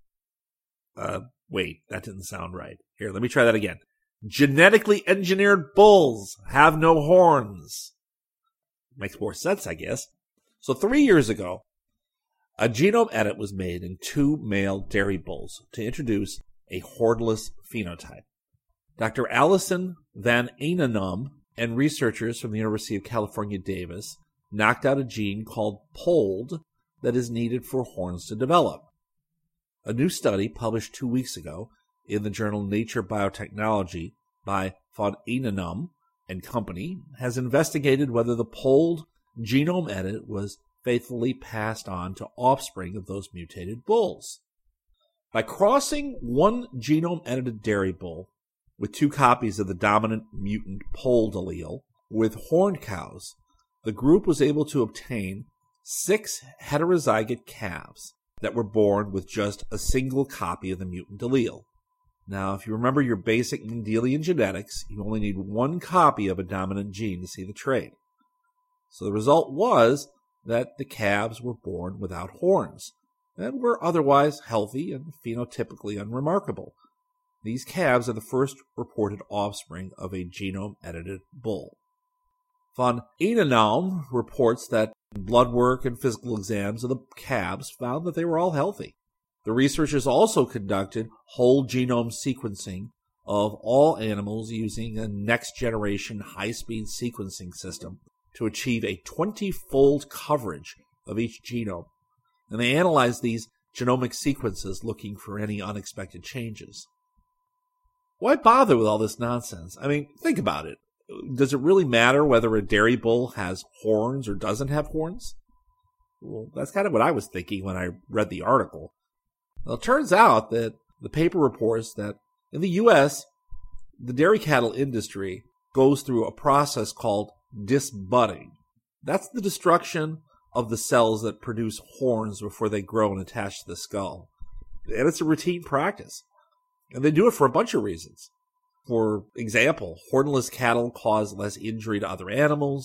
Speaker 10: Uh, wait, that didn't sound right. Here, let me try that again. Genetically engineered bulls have no horns. Makes more sense, I guess. So three years ago, a genome edit was made in two male dairy bulls to introduce a hornless phenotype. Doctor Alison Van Einenum and researchers from the University of California, Davis knocked out a gene called P O L D that is needed for horns to develop. A new study published two weeks ago in the journal Nature Biotechnology by Van Einenum and Company has investigated whether the P O L D genome edit was faithfully passed on to offspring of those mutated bulls. By crossing one genome-edited dairy bull with two copies of the dominant mutant P O L D allele with horned cows, the group was able to obtain six heterozygote calves that were born with just a single copy of the mutant allele. Now, if you remember your basic Mendelian genetics, you only need one copy of a dominant gene to see the trait. So the result was that the calves were born without horns and were otherwise healthy and phenotypically unremarkable. These calves are the first reported offspring of a genome-edited bull. Van Einenum reports that blood work and physical exams of the calves found that they were all healthy. The researchers also conducted whole genome sequencing of all animals using a next-generation high-speed sequencing system to achieve a twenty-fold coverage of each genome. And they analyzed these genomic sequences looking for any unexpected changes. Why bother with all this nonsense? I mean, think about it. Does it really matter whether a dairy bull has horns or doesn't have horns? Well, that's kind of what I was thinking when I read the article. Well, it turns out that the paper reports that in the U S, the dairy cattle industry goes through a process called disbudding. That's the destruction of the cells that produce horns before they grow and attach to the skull. And it's a routine practice. And they do it for a bunch of reasons. For example, hornless cattle cause less injury to other animals.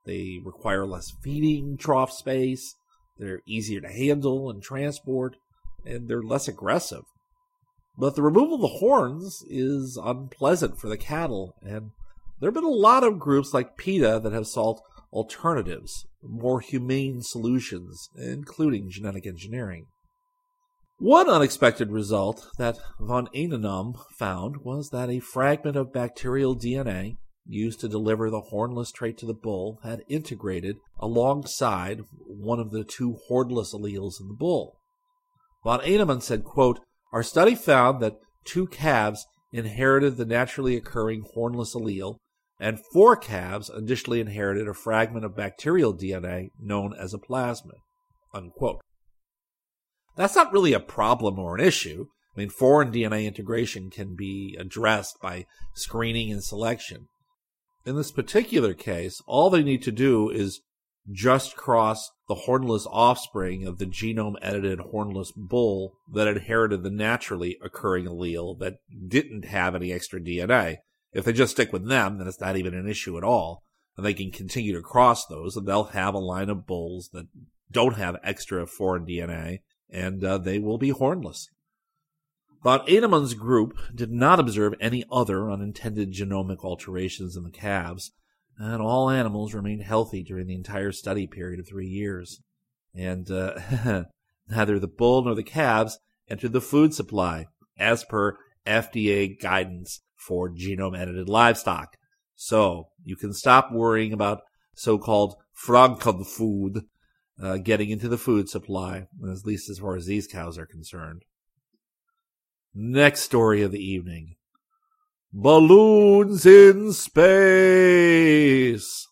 Speaker 10: They require less feeding trough space, they're easier to handle and transport, and they're less aggressive. But the removal of the horns is unpleasant for the cattle, and there have been a lot of groups like PETA that have sought alternatives, more humane solutions, including genetic engineering. One unexpected result that von Einenum found was that a fragment of bacterial D N A used to deliver the hornless trait to the bull had integrated alongside one of the two hornless alleles in the bull. Von Einenum said, quote, "Our study found that two calves inherited the naturally occurring hornless allele, and four calves additionally inherited a fragment of bacterial D N A known as a plasmid." Unquote. That's not really a problem or an issue. I mean, foreign D N A integration can be addressed by screening and selection. In this particular case, all they need to do is just cross the hornless offspring of the genome-edited hornless bull that inherited the naturally occurring allele that didn't have any extra D N A. If they just stick with them, then it's not even an issue at all. And they can continue to cross those, and they'll have a line of bulls that don't have extra foreign D N A, and uh, they will be hornless. Von Einenum's group did not observe any other unintended genomic alterations in the calves, and all animals remained healthy during the entire study period of three years. And uh, neither the bull nor the calves entered the food supply, as per F D A guidance for genome-edited livestock. So you can stop worrying about so-called Frankenfood uh, getting into the food supply, at least as far as these cows are concerned. Next story of the evening. Balloons in space.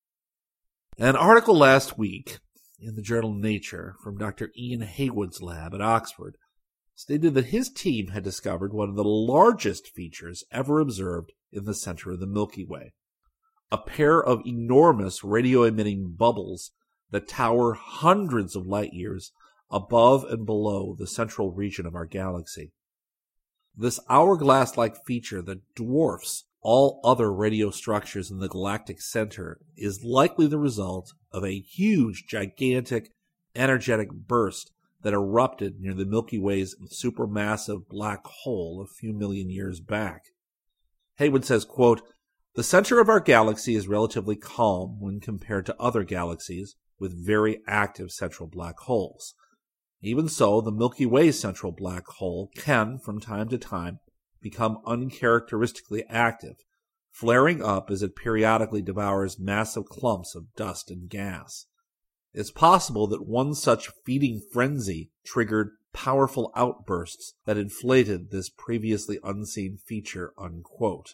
Speaker 10: An article last week in the journal Nature from Doctor Ian Haywood's lab at Oxford stated that his team had discovered one of the largest features ever observed in the center of the Milky Way. A pair of enormous radio-emitting bubbles that tower hundreds of light years above and below the central region of our galaxy. This hourglass-like feature that dwarfs all other radio structures in the galactic center is likely the result of a huge, gigantic, energetic burst that erupted near the Milky Way's supermassive black hole a few million years back. Haywood says, quote, "The center of our galaxy is relatively calm when compared to other galaxies with very active central black holes. Even so, the Milky Way's central black hole can, from time to time, become uncharacteristically active, flaring up as it periodically devours massive clumps of dust and gas. It's possible that one such feeding frenzy triggered powerful outbursts that inflated this previously unseen feature," unquote.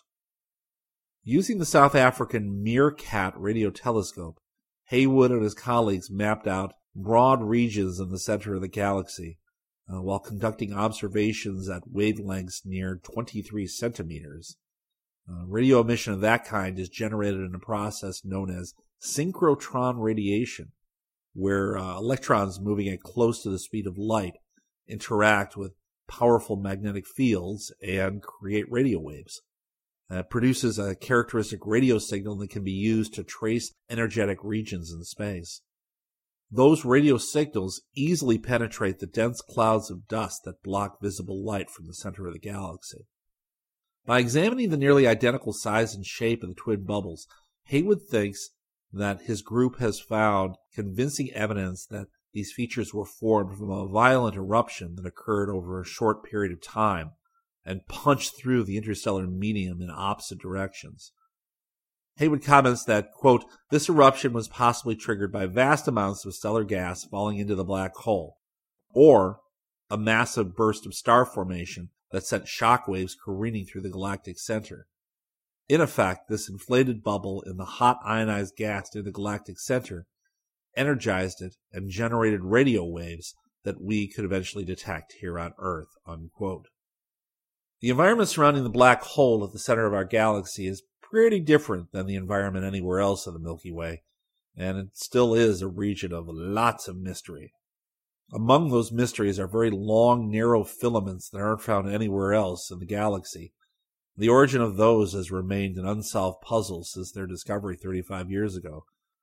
Speaker 10: Using the South African Meerkat radio telescope, Haywood and his colleagues mapped out broad regions in the center of the galaxy, uh, while conducting observations at wavelengths near twenty-three centimeters. Uh, radio emission of that kind is generated in a process known as synchrotron radiation, where uh, electrons moving at close to the speed of light interact with powerful magnetic fields and create radio waves. Uh, it produces a characteristic radio signal that can be used to trace energetic regions in space. Those radio signals easily penetrate the dense clouds of dust that block visible light from the center of the galaxy. By examining the nearly identical size and shape of the twin bubbles, Haywood thinks that his group has found convincing evidence that these features were formed from a violent eruption that occurred over a short period of time and punched through the interstellar medium in opposite directions. Haywood comments that, quote, "This eruption was possibly triggered by vast amounts of stellar gas falling into the black hole, or a massive burst of star formation that sent shock waves careening through the galactic center. In effect, this inflated bubble in the hot ionized gas near the galactic center energized it and generated radio waves that we could eventually detect here on Earth," unquote. The environment surrounding the black hole at the center of our galaxy is pretty different than the environment anywhere else in the Milky Way, and it still is a region of lots of mystery. Among those mysteries are very long, narrow filaments that aren't found anywhere else in the galaxy. The origin of those has remained an unsolved puzzle since their discovery thirty-five years ago,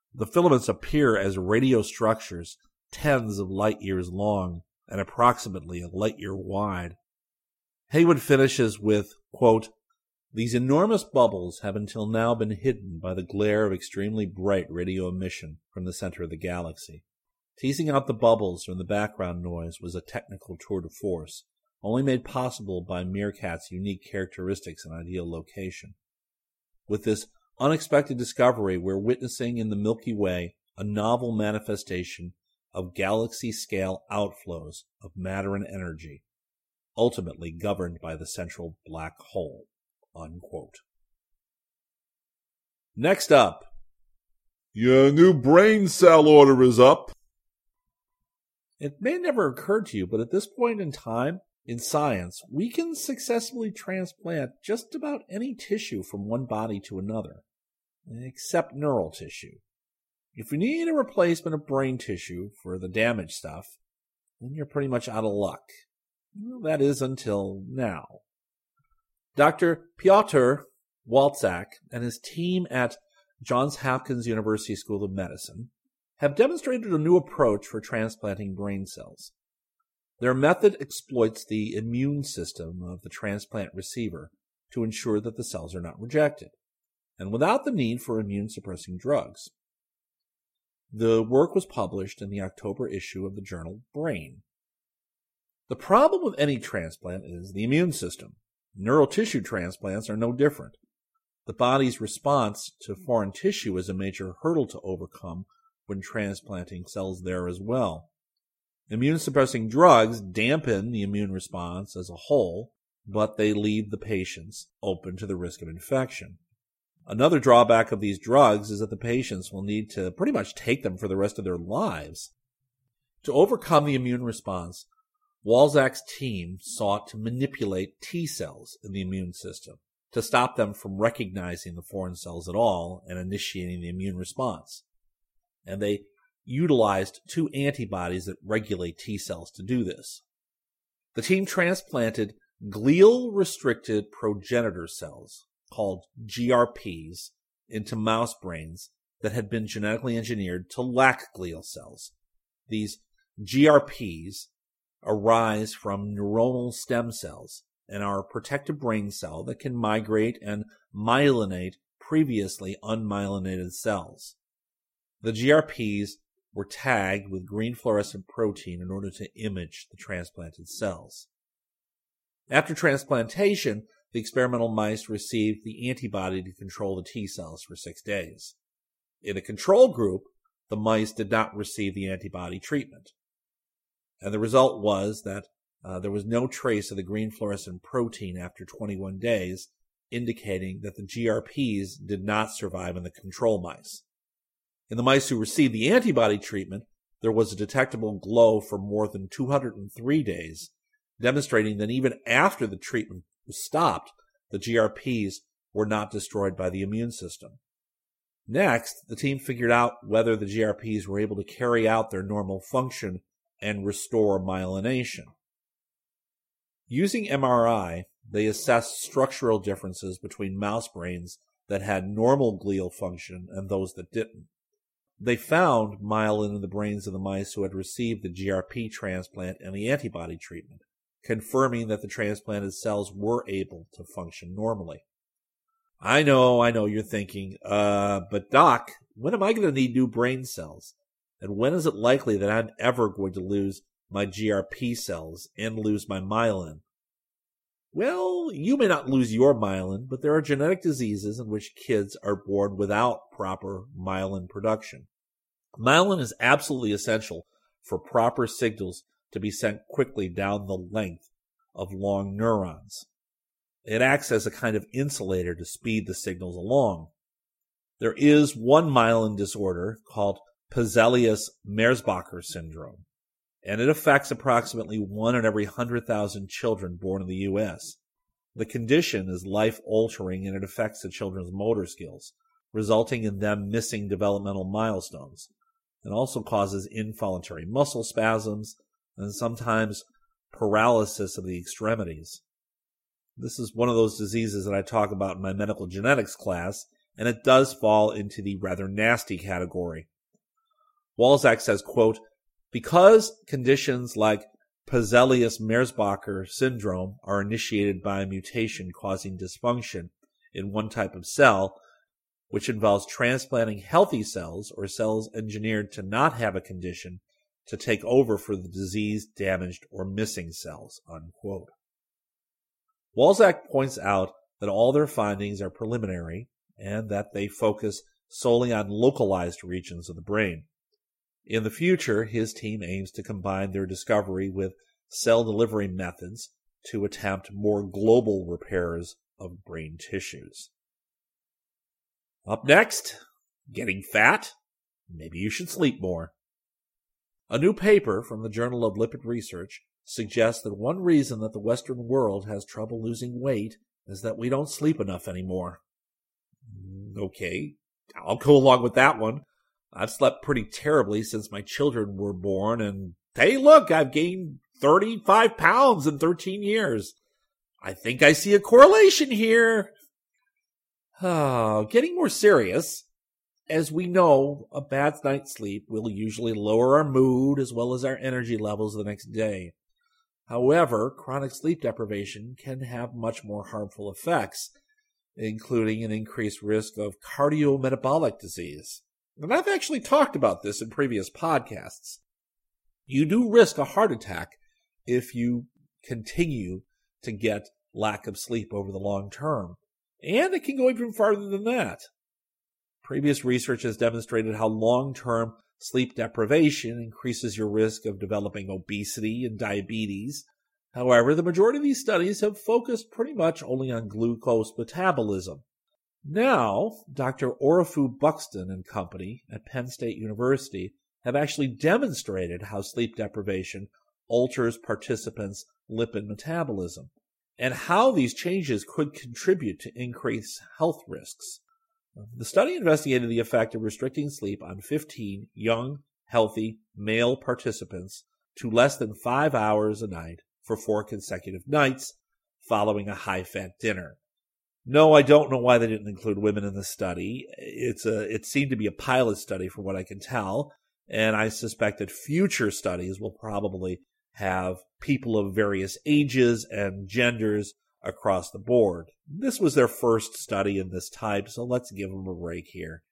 Speaker 10: The filaments appear as radio structures tens of light years long and approximately a light year wide. Haywood finishes with, quote, "These enormous bubbles have until now been hidden by the glare of extremely bright radio emission from the center of the galaxy. Teasing out the bubbles from the background noise was a technical tour de force, only made possible by Meerkat's unique characteristics and ideal location. With this unexpected discovery, we're witnessing in the Milky Way a novel manifestation of galaxy-scale outflows of matter and energy, ultimately governed by the central black hole." Unquote. Next up,
Speaker 14: your new brain cell order is up.
Speaker 10: It may never occur to you, but at this point in time, in science, we can successfully transplant just about any tissue from one body to another, except neural tissue. If you need a replacement of brain tissue for the damaged stuff, then you're pretty much out of luck. Well, that is until now. Doctor Piotr Walczak and his team at Johns Hopkins University School of Medicine have demonstrated a new approach for transplanting brain cells. Their method exploits the immune system of the transplant receiver to ensure that the cells are not rejected, and without the need for immune-suppressing drugs. The work was published in the October issue of the journal Brain. The problem with any transplant is the immune system. Neural tissue transplants are no different. The body's response to foreign tissue is a major hurdle to overcome when transplanting cells there as well. Immune-suppressing drugs dampen the immune response as a whole, but they leave the patients open to the risk of infection. Another drawback of these drugs is that the patients will need to pretty much take them for the rest of their lives. To overcome the immune response, Walczak's team sought to manipulate T cells in the immune system to stop them from recognizing the foreign cells at all and initiating the immune response. And they utilized two antibodies that regulate T cells to do this. The team transplanted glial-restricted progenitor cells, called G R Ps, into mouse brains that had been genetically engineered to lack glial cells. These G R Ps arise from neuronal stem cells and are a protective brain cell that can migrate and myelinate previously unmyelinated cells. The G R Ps were tagged with green fluorescent protein in order to image the transplanted cells. After transplantation, the experimental mice received the antibody to control the T cells for six days. In a control group, the mice did not receive the antibody treatment. And the result was that uh, there was no trace of the green fluorescent protein after twenty-one days, indicating that the G R Ps did not survive in the control mice. In the mice who received the antibody treatment, there was a detectable glow for more than two hundred three days, demonstrating that even after the treatment was stopped, the G R Ps were not destroyed by the immune system. Next, the team figured out whether the G R Ps were able to carry out their normal function and restore myelination. Using M R I, they assessed structural differences between mouse brains that had normal glial function and those that didn't. They found myelin in the brains of the mice who had received the G R P transplant and the antibody treatment, confirming that the transplanted cells were able to function normally. I know, I know you're thinking, uh, but Doc, when am I going to need new brain cells? And when is it likely that I'm ever going to lose my G R P cells and lose my myelin? Well, you may not lose your myelin, but there are genetic diseases in which kids are born without proper myelin production. Myelin is absolutely essential for proper signals to be sent quickly down the length of long neurons. It acts as a kind of insulator to speed the signals along. There is one myelin disorder called Pelizaeus-Merzbacher syndrome, and it affects approximately one in every one hundred thousand children born in the U S. The condition is life-altering and it affects the children's motor skills, resulting in them missing developmental milestones, and also causes involuntary muscle spasms and sometimes paralysis of the extremities. This is one of those diseases that I talk about in my medical genetics class, and it does fall into the rather nasty category. Walczak says, quote, because conditions like Pezelius-Merzbacher syndrome are initiated by a mutation causing dysfunction in one type of cell, which involves transplanting healthy cells or cells engineered to not have a condition to take over for the diseased, damaged, or missing cells, unquote. Walczak points out that all their findings are preliminary and that they focus solely on localized regions of the brain. In the future, his team aims to combine their discovery with cell delivery methods to attempt more global repairs of brain tissues. Up next, getting fat? Maybe you should sleep more. A new paper from the Journal of Lipid Research suggests that one reason that the Western world has trouble losing weight is that we don't sleep enough anymore. Okay, I'll go along with that one. I've slept pretty terribly since my children were born, and hey, look, I've gained thirty-five pounds in thirteen years. I think I see a correlation here. Oh, getting more serious. As we know, a bad night's sleep will usually lower our mood as well as our energy levels the next day. However, chronic sleep deprivation can have much more harmful effects, including an increased risk of cardiometabolic disease. And I've actually talked about this in previous podcasts. You do risk a heart attack if you continue to get lack of sleep over the long term. And it can go even farther than that. Previous research has demonstrated how long-term sleep deprivation increases your risk of developing obesity and diabetes. However, the majority of these studies have focused pretty much only on glucose metabolism. Now, Doctor Orofu Buxton and company at Penn State University have actually demonstrated how sleep deprivation alters participants' lipid metabolism, and how these changes could contribute to increased health risks. The study investigated the effect of restricting sleep on fifteen young, healthy, male participants to less than five hours a night for four consecutive nights following a high-fat dinner. No, I don't know why they didn't include women in the study. It's a, it seemed to be a pilot study from what I can tell, and I suspect that future studies will probably have people of various ages and genders across the board. This was their first study in this type, so let's give them a break here.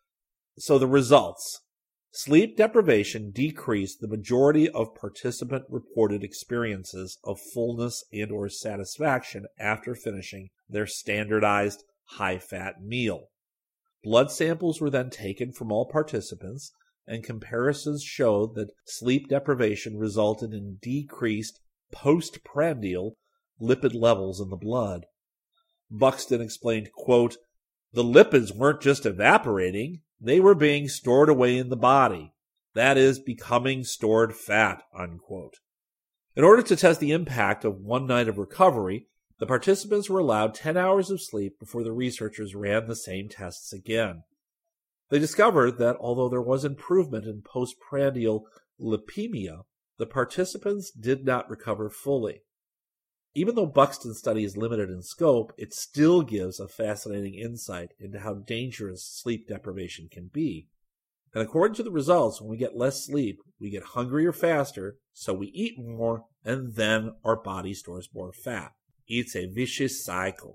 Speaker 10: So the results. Sleep deprivation decreased the majority of participant-reported experiences of fullness and or satisfaction after finishing their standardized high-fat meal. Blood samples were then taken from all participants, and comparisons showed that sleep deprivation resulted in decreased postprandial lipid levels in the blood. Buxton explained, quote, the lipids weren't just evaporating, they were being stored away in the body. That is, becoming stored fat, unquote. In order to test the impact of one night of recovery, the participants were allowed ten hours of sleep before the researchers ran the same tests again. They discovered that although there was improvement in postprandial lipemia, the participants did not recover fully. Even though Buxton's study is limited in scope, it still gives a fascinating insight into how dangerous sleep deprivation can be. And according to the results, when we get less sleep, we get hungrier faster, so we eat more, and then our body stores more fat. It's a vicious cycle.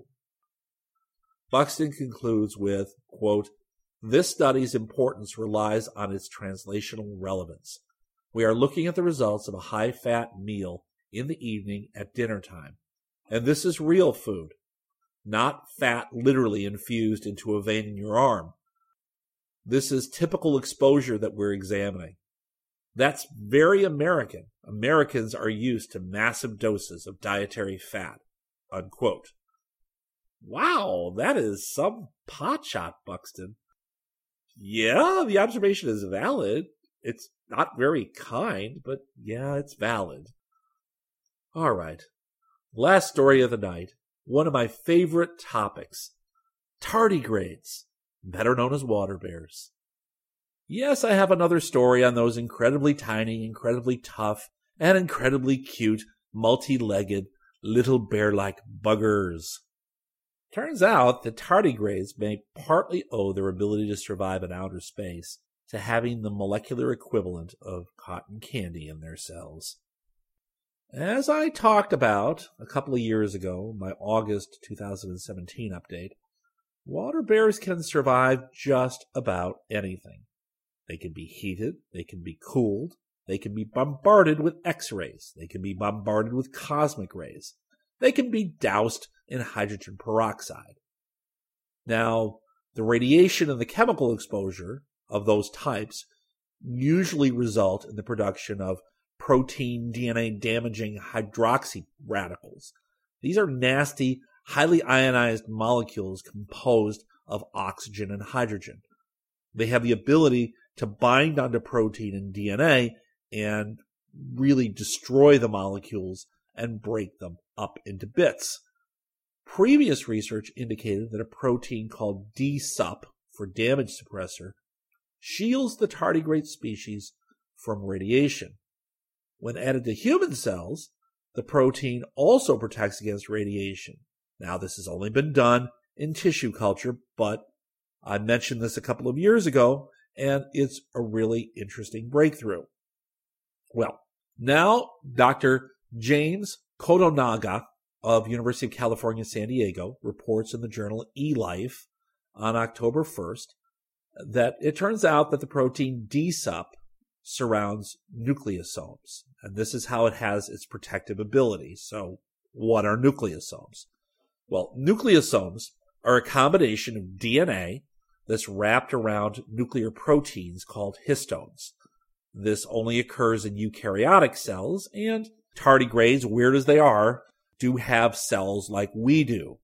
Speaker 10: Buxton concludes with, quote, this study's importance relies on its translational relevance. We are looking at the results of a high-fat meal in the evening at dinner time. And this is real food, not fat literally infused into a vein in your arm. This is typical exposure that we're examining. That's very American. Americans are used to massive doses of dietary fat, unquote. Wow, that is some potshot, Buxton. Yeah, the observation is valid. It's not very kind, but yeah, it's valid. All right, last story of the night, one of my favorite topics, tardigrades, better known as water bears. Yes, I have another story on those incredibly tiny, incredibly tough, and incredibly cute, multi-legged, little bear-like buggers. Turns out that tardigrades may partly owe their ability to survive in outer space to having the molecular equivalent of cotton candy in their cells. As I talked about a couple of years ago, my August two thousand seventeen update, water bears can survive just about anything. They can be heated, they can be cooled, they can be bombarded with X-rays, they can be bombarded with cosmic rays, they can be doused in hydrogen peroxide. Now, the radiation and the chemical exposure of those types usually result in the production of protein D N A damaging hydroxy radicals. These are nasty, highly ionized molecules composed of oxygen and hydrogen. They have the ability to bind onto protein and D N A and really destroy the molecules and break them up into bits. Previous research indicated that a protein called D S U P, for damage suppressor, shields the tardigrade species from radiation. When added to human cells, the protein also protects against radiation. Now, this has only been done in tissue culture, but I mentioned this a couple of years ago, and it's a really interesting breakthrough. Well, now Doctor James Kotonaga of University of California, San Diego reports in the journal eLife on October first that it turns out that the protein D S U P surrounds nucleosomes, and this is how it has its protective ability. So, what are nucleosomes? Well, nucleosomes are a combination of D N A that's wrapped around nuclear proteins called histones. This only occurs in eukaryotic cells, and tardigrades, weird as they are, do have cells like we do.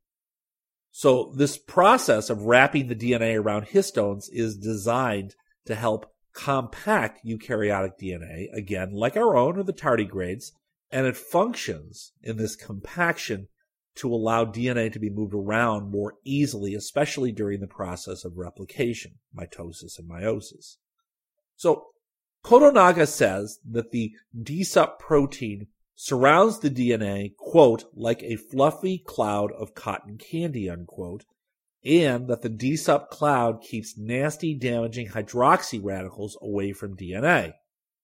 Speaker 10: So this process of wrapping the D N A around histones is designed to help compact eukaryotic D N A, again, like our own or the tardigrades, and it functions in this compaction to allow D N A to be moved around more easily, especially during the process of replication, mitosis and meiosis. So Kotonaga says that the D S U P protein surrounds the D N A, quote, like a fluffy cloud of cotton candy, unquote, and that the D S U P cloud keeps nasty, damaging hydroxy radicals away from D N A.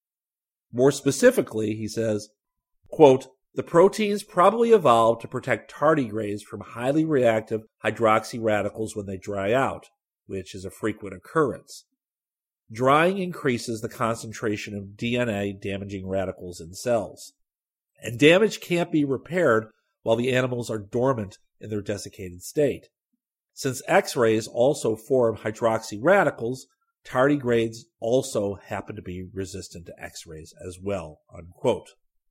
Speaker 10: More specifically, he says, quote, the proteins probably evolved to protect tardigrades from highly reactive hydroxy radicals when they dry out, which is a frequent occurrence. Drying increases the concentration of D N A damaging radicals in cells, and damage can't be repaired while the animals are dormant in their desiccated state. Since X-rays also form hydroxy radicals, tardigrades also happen to be resistant to X-rays as well, unquote.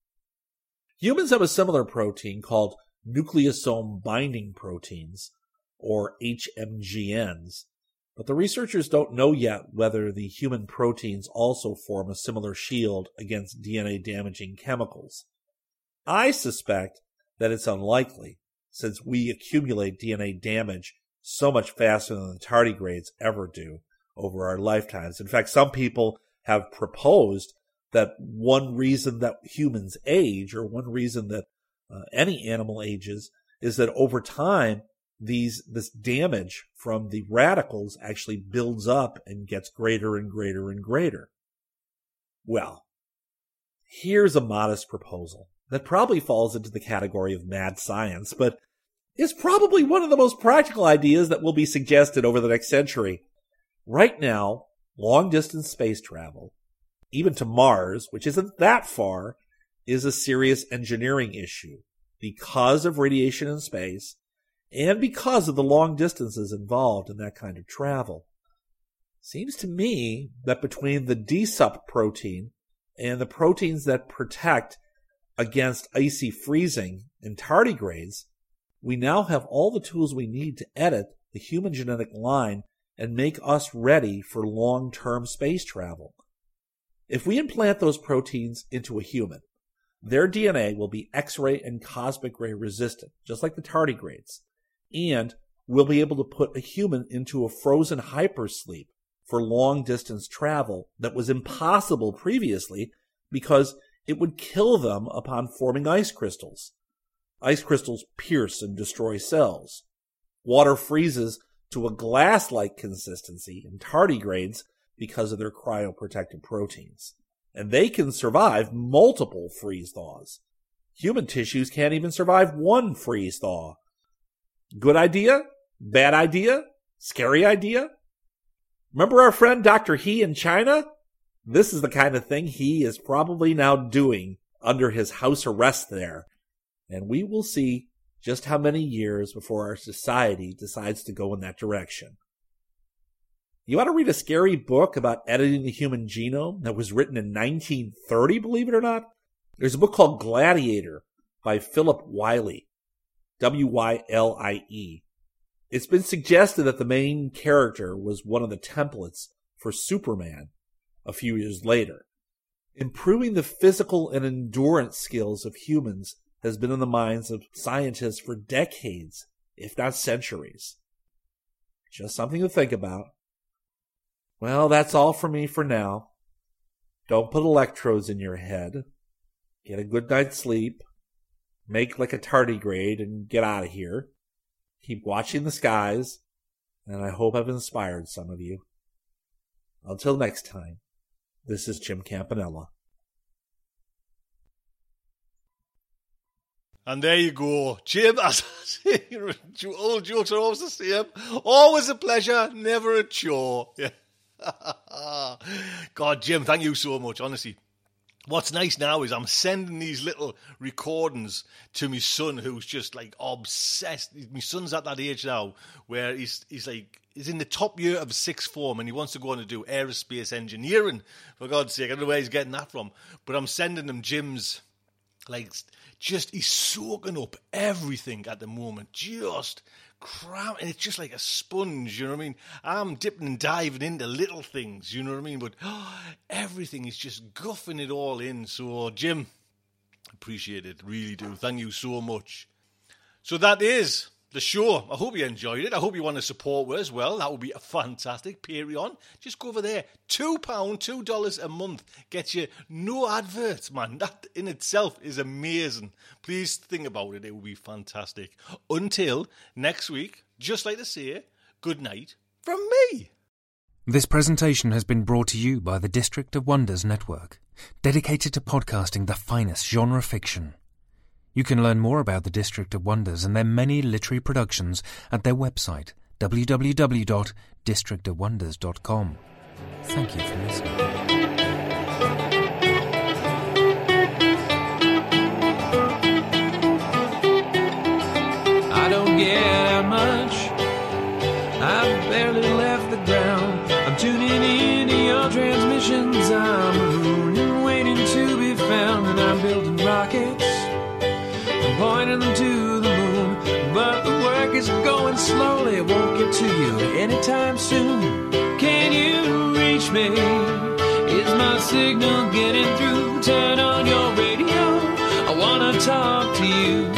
Speaker 10: Humans have a similar protein called nucleosome binding proteins, or H M G Ns, but the researchers don't know yet whether the human proteins also form a similar shield against D N A damaging chemicals. I suspect that it's unlikely, since we accumulate D N A damage so much faster than the tardigrades ever do over our lifetimes. In fact, some people have proposed that one reason that humans age, or one reason that uh, any animal ages, is that over time, these this damage from the radicals actually builds up and gets greater and greater and greater. Well, here's a modest proposal that probably falls into the category of mad science, but is probably one of the most practical ideas that will be suggested over the next century. Right now, long-distance space travel, even to Mars, which isn't that far, is a serious engineering issue because of radiation in space and because of the long distances involved in that kind of travel. Seems to me that between the D S U P protein and the proteins that protect against icy freezing in tardigrades, we now have all the tools we need to edit the human genetic line and make us ready for long-term space travel. If we implant those proteins into a human, their D N A will be X-ray and cosmic ray resistant, just like the tardigrades, and we'll be able to put a human into a frozen hypersleep for long-distance travel that was impossible previously because it would kill them upon forming ice crystals. Ice crystals pierce and destroy cells. Water freezes to a glass-like consistency in tardigrades because of their cryoprotected proteins. And they can survive multiple freeze-thaws. Human tissues can't even survive one freeze-thaw. Good idea? Bad idea? Scary idea? Remember our friend Doctor He in China? This is the kind of thing he is probably now doing under his house arrest there. And we will see just how many years before our society decides to go in that direction. You want to read a scary book about editing the human genome that was written in nineteen thirty, believe it or not? There's a book called Gladiator by Philip Wiley, W Y L I E. It's been suggested that the main character was one of the templates for Superman a few years later. Improving the physical and endurance skills of humans has been in the minds of scientists for decades, if not centuries. Just something to think about. Well, that's all for me for now. Don't put electrodes in your head. Get a good night's sleep. Make like a tardigrade and get out of here. Keep watching the skies, and I hope I've inspired some of you. Until next time, this is Jim Campanella.
Speaker 8: And there you go. Jim, as I say, old jokes are always the same. Always a pleasure, never a chore. Yeah. God, Jim, thank you so much, honestly. What's nice now is I'm sending these little recordings to my son, who's just like obsessed. My son's at that age now where he's he's like he's in the top year of sixth form and he wants to go on to do aerospace engineering. For God's sake, I don't know where he's getting that from. But I'm sending him Jim's, like, just he's soaking up everything at the moment. Just cram, and it's just like a sponge, you know what I mean? I'm dipping and diving into little things, you know what I mean? But oh, everything is just guffing it all in. So, Jim, appreciate it, really do. Thank you so much. So that is the show. I hope you enjoyed it. I hope you want to support us as well. That would be a fantastic. Patreon. Just go over there. Two pounds, two dollars a month gets you no adverts, man. That in itself is amazing. Please think about it. It will be fantastic. Until next week, just like to say, good night from me.
Speaker 7: This presentation has been brought to you by the District of Wonders Network, dedicated to podcasting the finest genre fiction. You can learn more about the District of Wonders and their many literary productions at their website, w w w dot district of wonders dot com. Thank you for listening.
Speaker 6: I don't get out much. I've barely left the ground. I'm tuning into your transmissions. I'm mooning, waiting to be found, and I'm building rockets, pointing them to the moon. But the work is going slowly. It won't get to you anytime soon. Can you reach me? Is my signal getting through? Turn on your radio. I want to talk to you.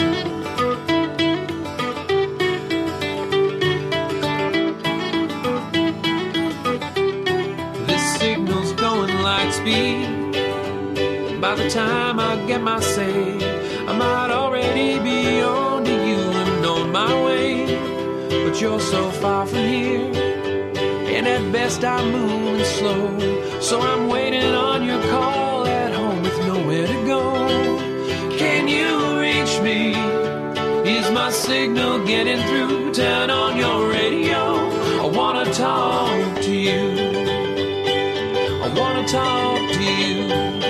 Speaker 6: This signal's going light speed. By the time I get my say, I might already be on to you and on my way. But you're so far from here, and at best I'm moving slow. So I'm waiting on your call at home with nowhere to go. Can you reach me? Is my signal getting through? Turn on your radio. I want to talk to you. I want to talk to you.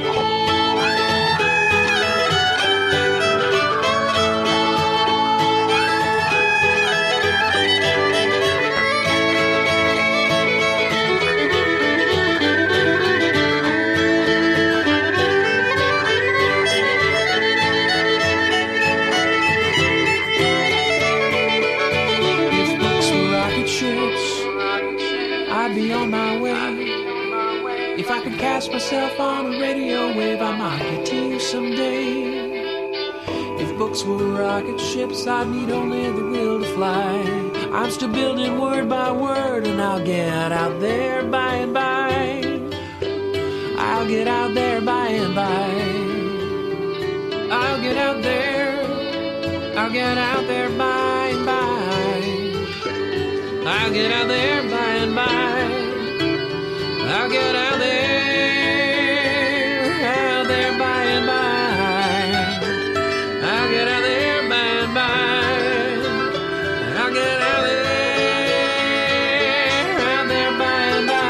Speaker 6: Cast myself on a radio wave, I might get to you someday. If books were rocket ships, I'd need only the will to fly. I'm still building word by word, and I'll get out there by and by. I'll get out there by and by. I'll get out there. I'll get out there by and by. I'll get out there by and by. I'll get out there, out there by and by. I'll get out there by and by. I'll get out there, out there by and by.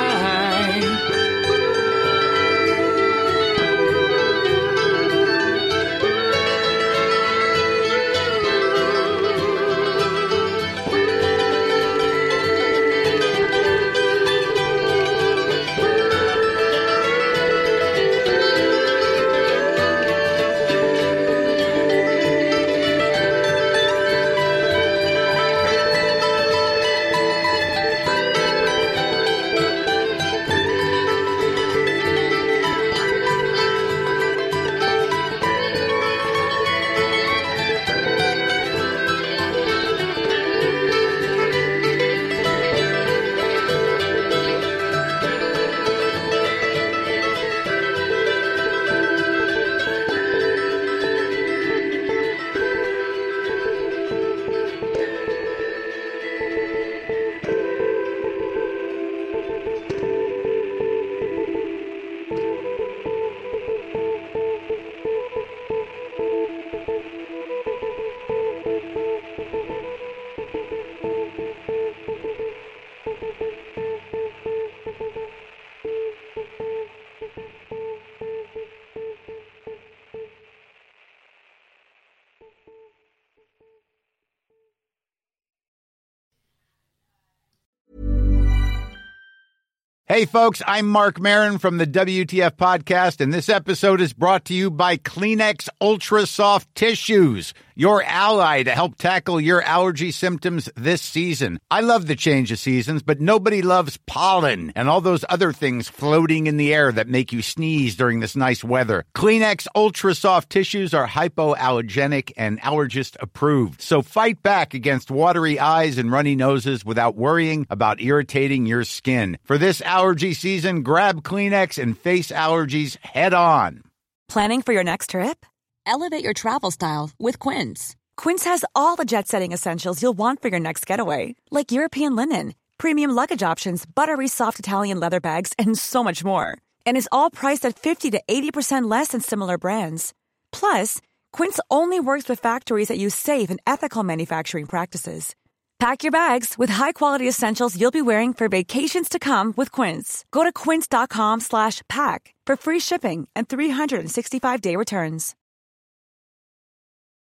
Speaker 15: Hey, folks, I'm Mark Maron from the W T F Podcast, and this episode is brought to you by Kleenex Ultra Soft Tissues, your ally to help tackle your allergy symptoms this season. I love the change of seasons, but nobody loves pollen and all those other things floating in the air that make you sneeze during this nice weather. Kleenex Ultra Soft Tissues are hypoallergenic and allergist approved, so fight back against watery eyes and runny noses without worrying about irritating your skin. For this allergy season, grab Kleenex and face allergies head on.
Speaker 4: Planning for your next trip? Elevate your travel style with Quince. Quince has all the jet-setting essentials you'll want for your next getaway, like European linen, premium luggage options, buttery soft Italian leather bags, and so much more. And is all priced at fifty to eighty percent less than similar brands. Plus, Quince only works with factories that use safe and ethical manufacturing practices. Pack your bags with high-quality essentials you'll be wearing for vacations to come with Quince. Go to quince.com slash pack for free shipping and three sixty-five day returns.